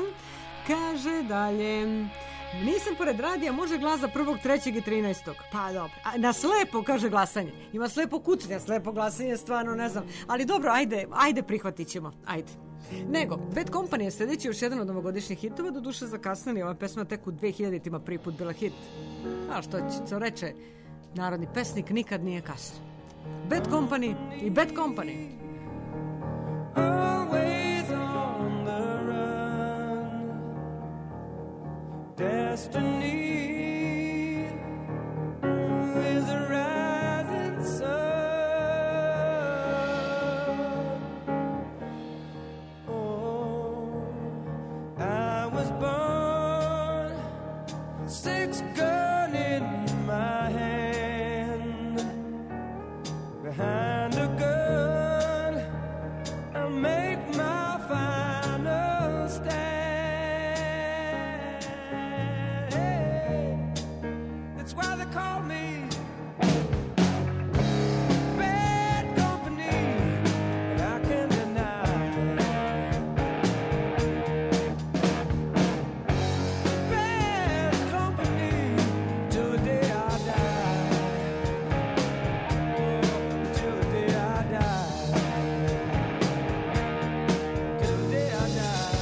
Kaže dalje... Nisam pored radija, može glas za 1., 3. i 13. Pa dobro. Na slepo, kaže glasanje. Ima slepo kucanje, slepo glasanje, stvarno ne znam. Ali dobro, ajde prihvatit ćemo. Ajde. Nego, Bad Company je sljedeći još jedan od novogodišnjih hitova, do duše zakasnili. Ova pesma tek u 2000-ima prvi put bila hit. A što će reče narodni pesnik, nikad nije kasno. Bad Company i Bad Company. Always on the run, destiny is a rising sun. Oh, I was born, 6 gun in my hand, behind a gun I'll make my final stand. That's why they call me Bad Company, and I can't deny. Bad Company till the day I die. Oh, till the day I die. Till the day I die.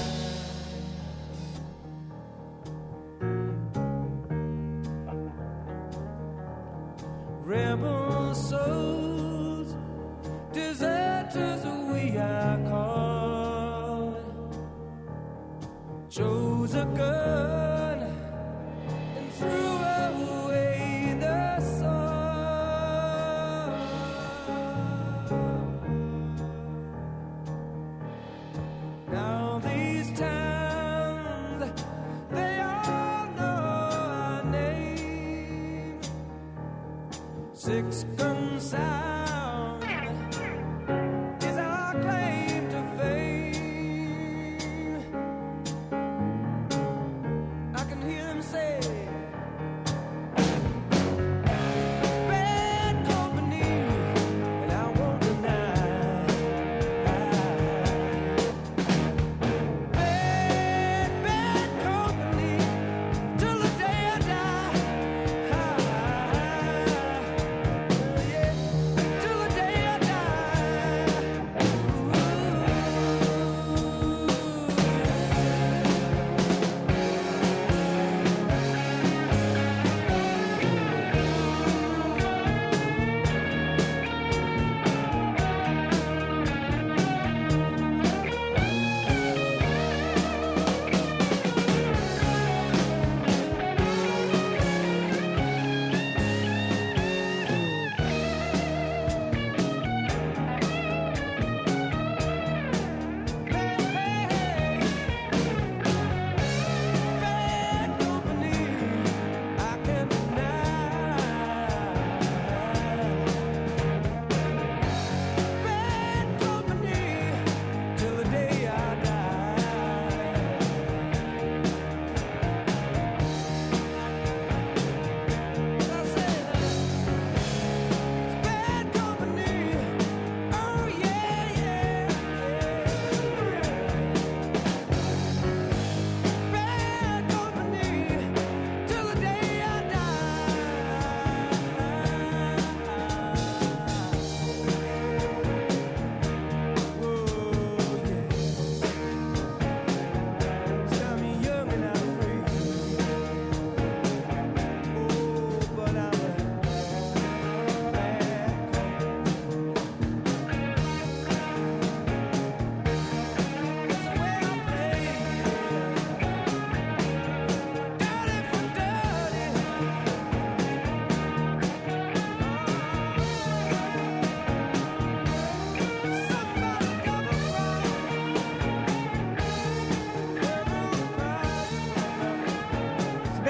Rebel souls, deserters we are called. Chose a gun and threw away the sword. Now these towns, they all know our name. 6 gun sound is our claim to fame.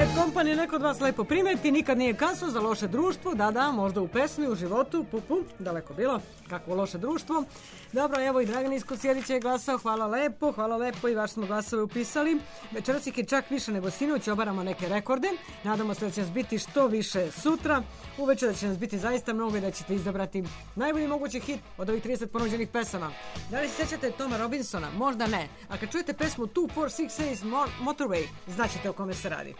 Bad Company neko od vas lepo primeti, nikad nije kasno za loše društvo, da, možda u pesmi, u životu, daleko bilo, kakvo loše društvo. Dobro, evo i Dragan iz Kosjerića je glasao, hvala lepo i vaš smo glasove upisali. Večeras ih je čak više nego sinoć, obaramo neke rekorde, nadamo se da će nas biti što više sutra, uveče da će nas biti zaista mnogo i da ćete izabrati najbolji mogući hit od ovih 30 ponuđenih pesama. Da li se sjećate Toma Robinsona? Možda ne, a kad čujete pesmu 2468 Motorway, znaćete o kome se radi.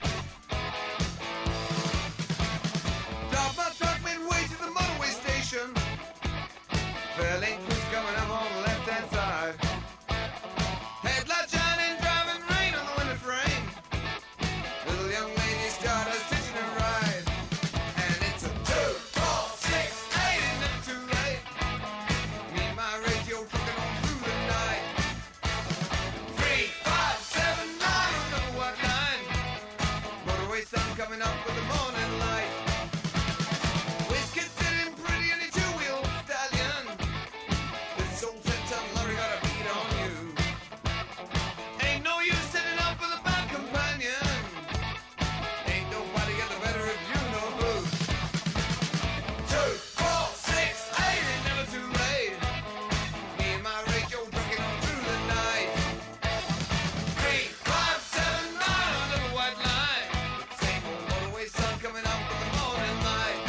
Drop my truck midway to the motorway station. Fairlane crews coming up on the left-hand side. Headlight shining, driving rain on the window frame. Little young lady started stitching her ride. And it's a 2, 4, 6, 8, and never too late. Me and my radio trucking on through the night. 3, 5, 7, 9, I don't know what line. Motorway sun coming up with the morning light. Whiskey sitting pretty in a two-wheel stallion. This old 10-ton lorry got a beat on you. Ain't no use sitting up with a bad companion. Ain't nobody got the better of you, no who. 2, 4, 6, 8, ain't never too late. Me and my radio trucking on through the night. 3, 5, 7, 9 on the white line. Same old motorway sun coming up with the morning light.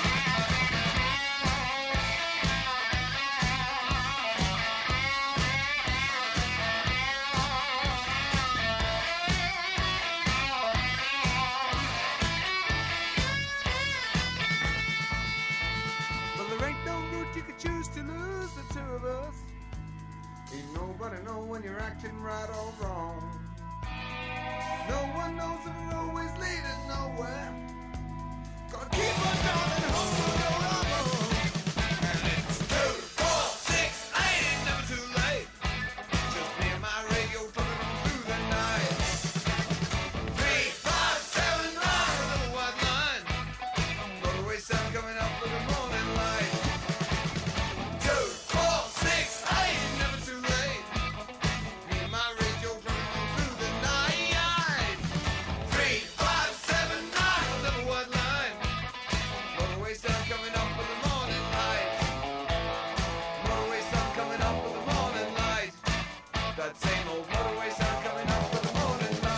Well, there ain't no route you could choose to lose the two of us. Ain't nobody know when you're acting right or wrong. No one knows if the roadway's leading nowhere. Gotta keep on driving home, go home. And it's 2, 4, 6, 8, ain't never too late. Just me and my radio trucking on through the night. 3, 5, 7, 9, a little white line. Motorway sun coming up with the morning light. 2, 4, 6, 8, ain't never too late. Me and my radio trucking on through the night. 3, 5, 7, 9, a little white line. Motorway sun coming up with the morning light. Motorway sun coming up with the morning light. That same old motorway sun coming up with the morning light.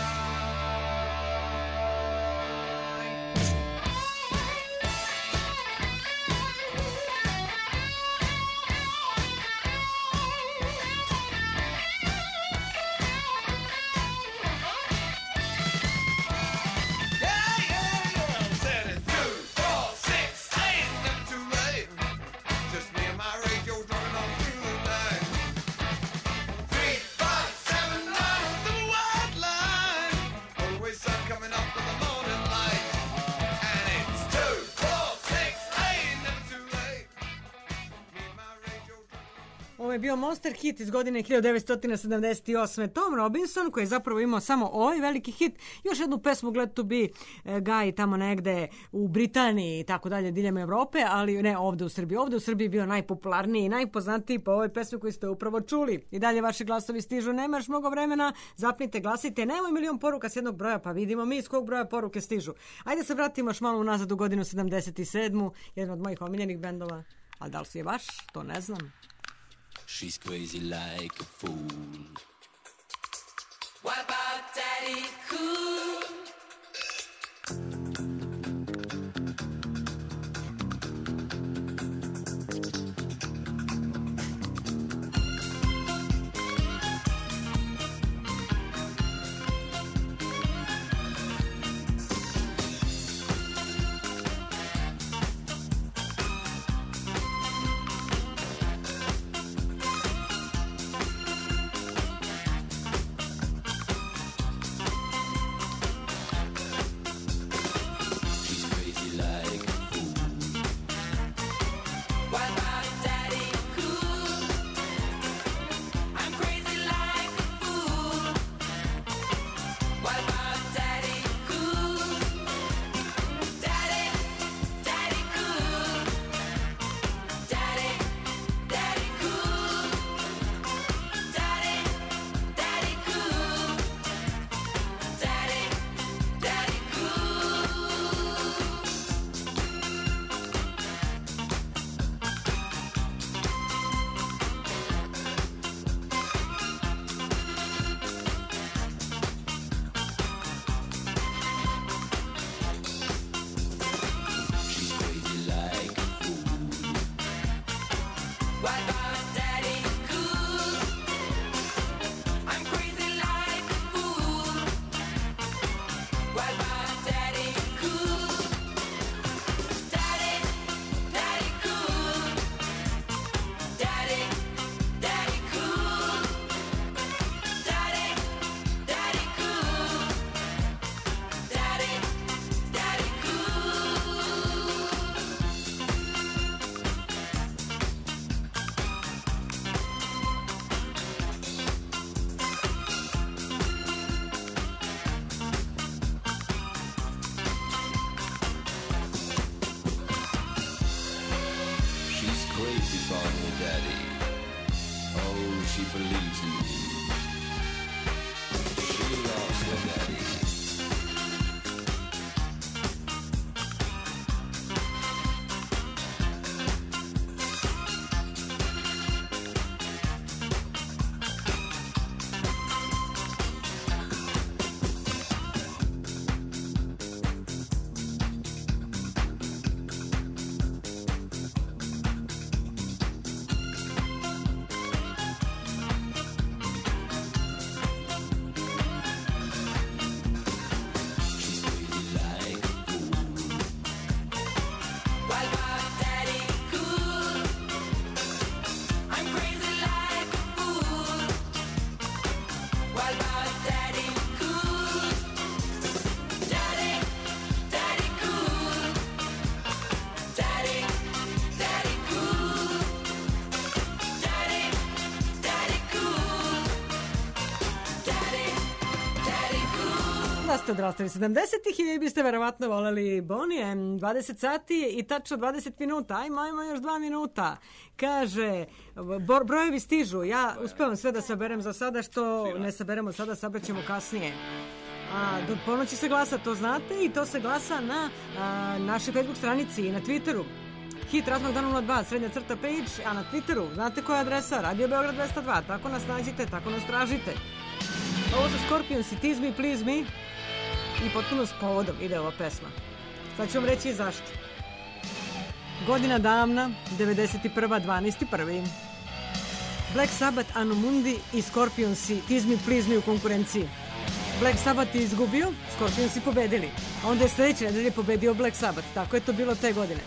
Yeah. Said it's 2, 4, 6, 8, never too late. Just me and my radio drumming on through the night. 3, 5, 7, 9, the white line. Motorway sun coming up with the morning light. And it's 2, 4, 6, 8, never too late. Me and my radio drumming. Ovo je bio Monster hit iz godine 1978. Tom Robinson, koji je zapravo imao samo ovaj veliki hit, još jednu pesmu Glad to be Guy tamo negde u Britaniji i tako dalje, diljem Evrope, ali ne ovde u Srbiji. Ovde u Srbiji je bio najpopularniji i najpoznatiji po ovoj pesmi koju ste upravo čuli. I dalje vaši glasovi stižu, nemaš mnogo vremena, zapnite, glasite, nemoj milion poruka s jednog broja, pa vidimo mi iz kog broja poruke stižu. Ajde se vratimo još malo unazad u godinu 77. Jedan od mojih omiljenih bendova, ali da li si je baš, to ne znam. She's crazy like a fool. What about Daddy Cool? about Daddy Cool. Daddy, Daddy Cool. Daddy, Daddy Cool. Daddy, Daddy Cool. Daddy, Daddy Cool. Da ste odrastali 70-ih i vi biste verovatno voleli Bonije. 20 sati i tačno 20 minuta. Ajmo još 2 minuta. Kaže, brojevi stižu. Ja uspevam sve da saberem za sada, što ne saberemo sada, sabraćemo kasnije. A do ponoći se glasa, to znate, i to se glasa na našoj Facebook stranici i na Twitteru. Hit Razmak 202, srednja crta page, a na Twitteru, znate koja je adresa? Radio Beograd 202, tako nas nađite, tako nas tražite. Ovo su Scorpions i Tease Me, Please Me, i potpuno s povodom ide ova pesma. Sad ću vam reći i zašto. Godina davna, 91. 12.1. Black Sabbath, Anno Mundi i Scorpions i Tease Me, Please Me u konkurenciji. Black Sabbath je izgubio, Scorpions i pobedili. A onda je sljedeće nedelje pobedio Black Sabbath. Tako je to bilo te godine.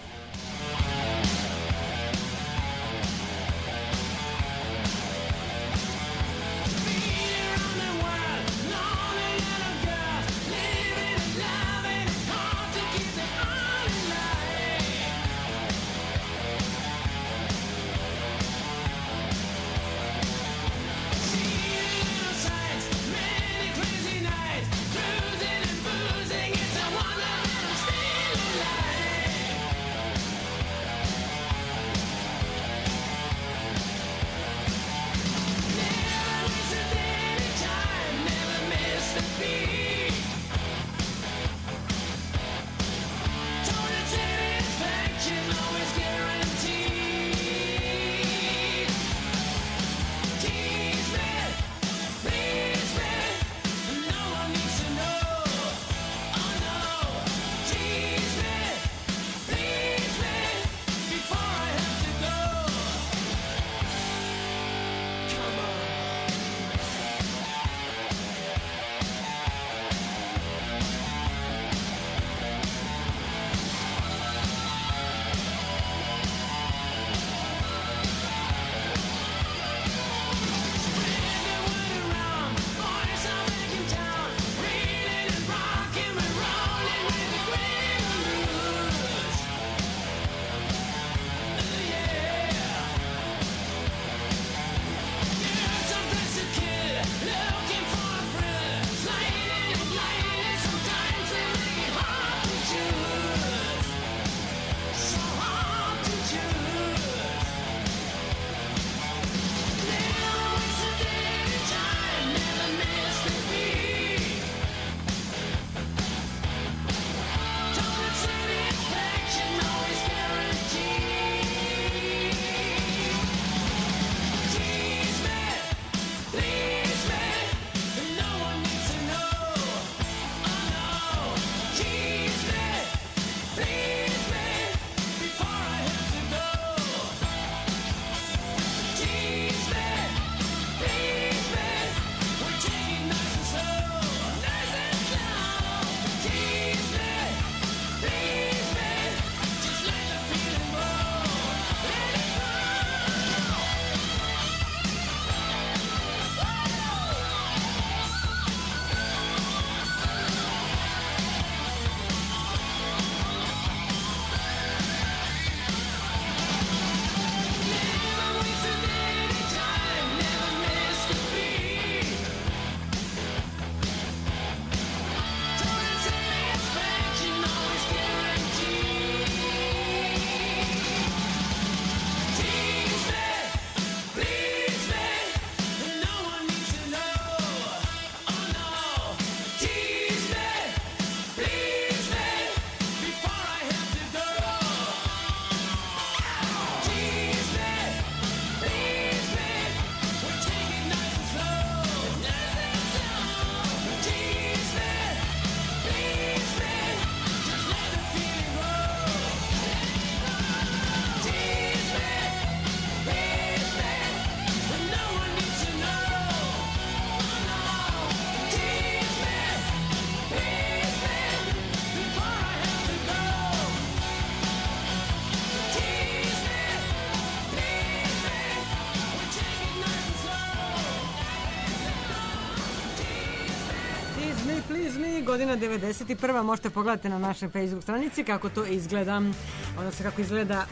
Please Me, godina 91. Možete pogledati na našoj Facebook stranici kako to izgleda, odnosno kako izgleda,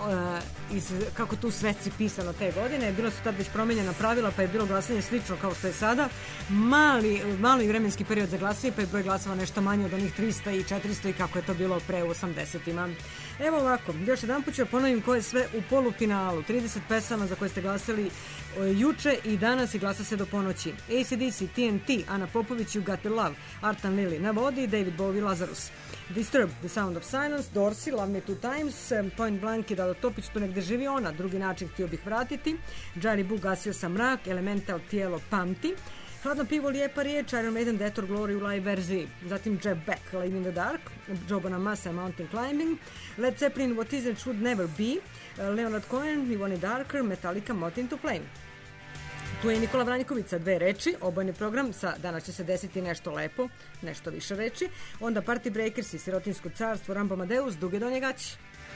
kako tu svesci pisano te godine. Bilo su tad već promenjena pravila, pa je bilo glasanje slično kao što je sada. Mali vremenski period za glasanje, pa je broj glasova nešto manje od onih 300 i 400 i kako je to bilo pre u 80-ima. Evo ovako, još jedan put ću ponovim ko je sve u polufinalu. 30 pesama za koje ste glasali juče i danas i glasa se do ponoći. AC/DC, TNT, Ana Popović, You Got The Love, Artan Lili, Na vodi, David Bowie, Lazarus, Disturbed, The Sound of Silence, Dorsey, Love Me Two Times, Point Blank i Dado Topić, Tu negde živi ona, drugi način htio bih vratiti, Jari Bu, Gasio sam mrak, Elemental, Tijelo, Pamti, Hladno pivo, lijepa riječ, Iron Maiden, Death or Glory u live verziji, zatim Jeff Beck, Lady in the Dark, Joe Bonamassa, Mountain Climbing, Led Zeppelin, What Is and Should Never Be, Leonard Cohen, Ivone Darker, Metallica, Moth into Flame. Tu je Nikola Vranjković sa 2 reči, obojni program sa Danas će se desiti nešto lepo, nešto više reči, onda Party Breakers i Sirotinsko carstvo, Rambo Amadeus, Duge donje gaći.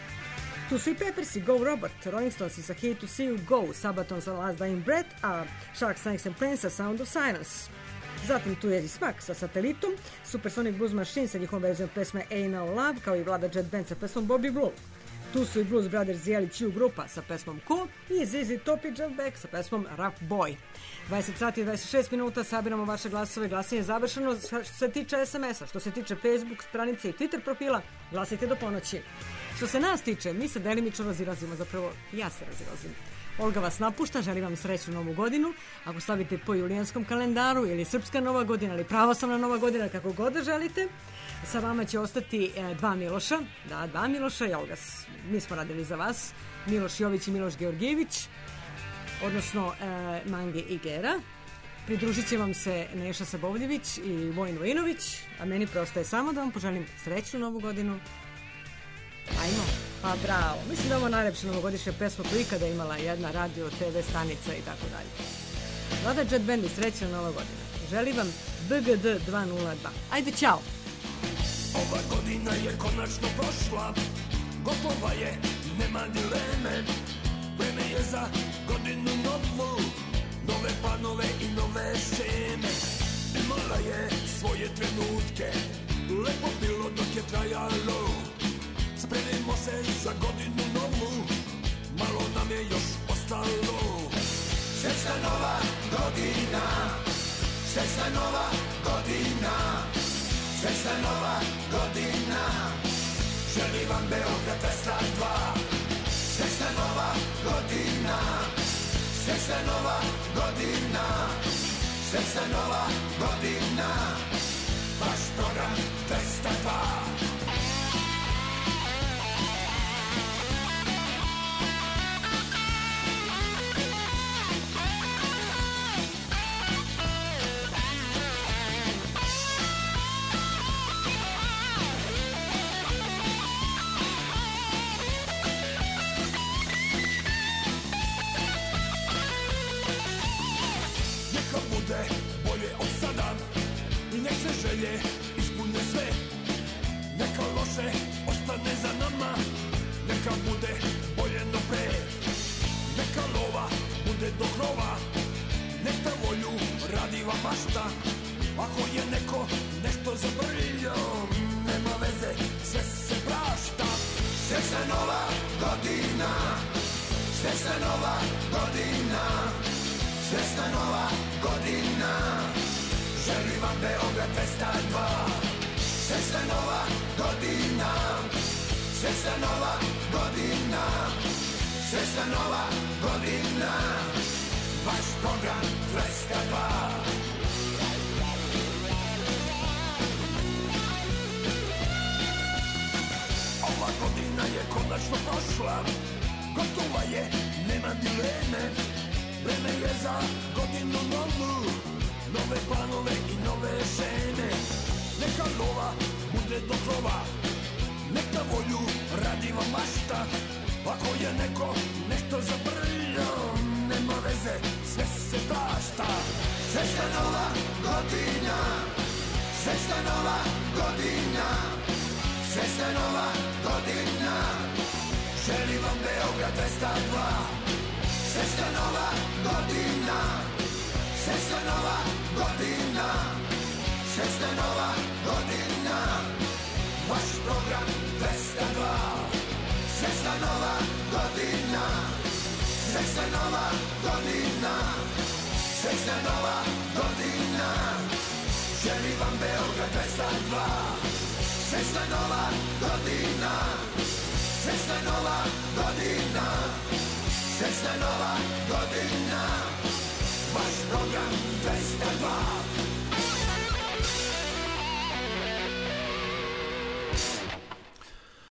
Tu su i Peppersi, Go Robot, Rolling Stones sa Hate to See You Go, Sabaton sa Last Dying Breath, a Shark, Snakes and Planes sa Sound of Silence. Zatim tu je i Smak sa Satelitom, Supersonic Blues Machine sa njihovom verzijom pesme Ain't No Love, kao i Vlada Jet Band sa pesmom Bobby Blue. Tu su i Blues Brothers Jelić U grupa sa pesmom Cool i ZZ Top i Jeff Beck sa pesmom Rough Boy. 20 sati i 26 minuta, sabiramo vaše glasove, glasanje je završeno. Što se tiče SMS-a, što se tiče Facebook stranice i Twitter profila, glasajte do ponoći. Što se nas tiče, mi se delimično razilazimo, zapravo ja se razilazim. Olga vas napušta, želim vam srećnu novu godinu. Ako stavite po julijanskom kalendaru ili srpska nova godina ili pravoslavna nova godina, kako god da želite, sa vama će ostati 2 Miloša. Da, 2 Miloša i Olga, mi smo radili za vas. Miloš Jović i Miloš Georgijević, odnosno Mange i Gera. Pridružit će vam se Neša Sabovljević i Vojin Vojinović, a meni preostaje samo da vam poželim srećnu novu godinu. Ajmo, pa bravo. Mislim da je ovo najlepša novogodišnja pesma koju ikada imala jedna radio, TV stanica i tako dalje. Vlada Jet Band i srećna nova godina. Želim vam BGD 202. Ajde, ćao! Ova godina je konačno prošla, gotova je, nema dileme. Vreme je za godinu novu, nove planove i nove šeme. Imala je svoje trenutke, lepo bilo dok je trajalo. Spremimo se za godinu novu, malo nam je još ostalo. Srećna nova godina, srećna nova godina, srećna nova godina. Želim vam Beograd Festa 2. Srećna nova godina, srećna nova godina, srećna nova godina. Vaš program Festa 2. Bolje od sada i nek se želje ispune sve. Neka loše ostane za nama, neka bude bolje no pre. Neka lova bude do krova, neka volju radi vam mašta. Ako je neko nešto zabrljio, nema veze, sve se prašta. Srećna nova godina, srećna nova godina, srećna nova godina. Želim vam Beograd Festa 2. Srećna nova godina, srećna nova godina, srećna nova godina. Vaš program Festa 2. Ova godina je konačno prošla, gotova je, nema dileme. Vreme je za godinu novu, nove planove i nove žene. Neka lova bude do krova, neka volju radi vam mašta. Ako je neko nešto zabrljio, nema veze, sve se prašta. Srećna nova godina, srećna nova godina, srećna nova godina. Želim vam Beograd Festa 2. Srećna nova godina, srećna nova godina, srećna nova Srećna nova godina, srećna nova godina, želi vam Beograd 202. Srećna nova godina, srećna nova godina, srećna nova godina, vaš program 202.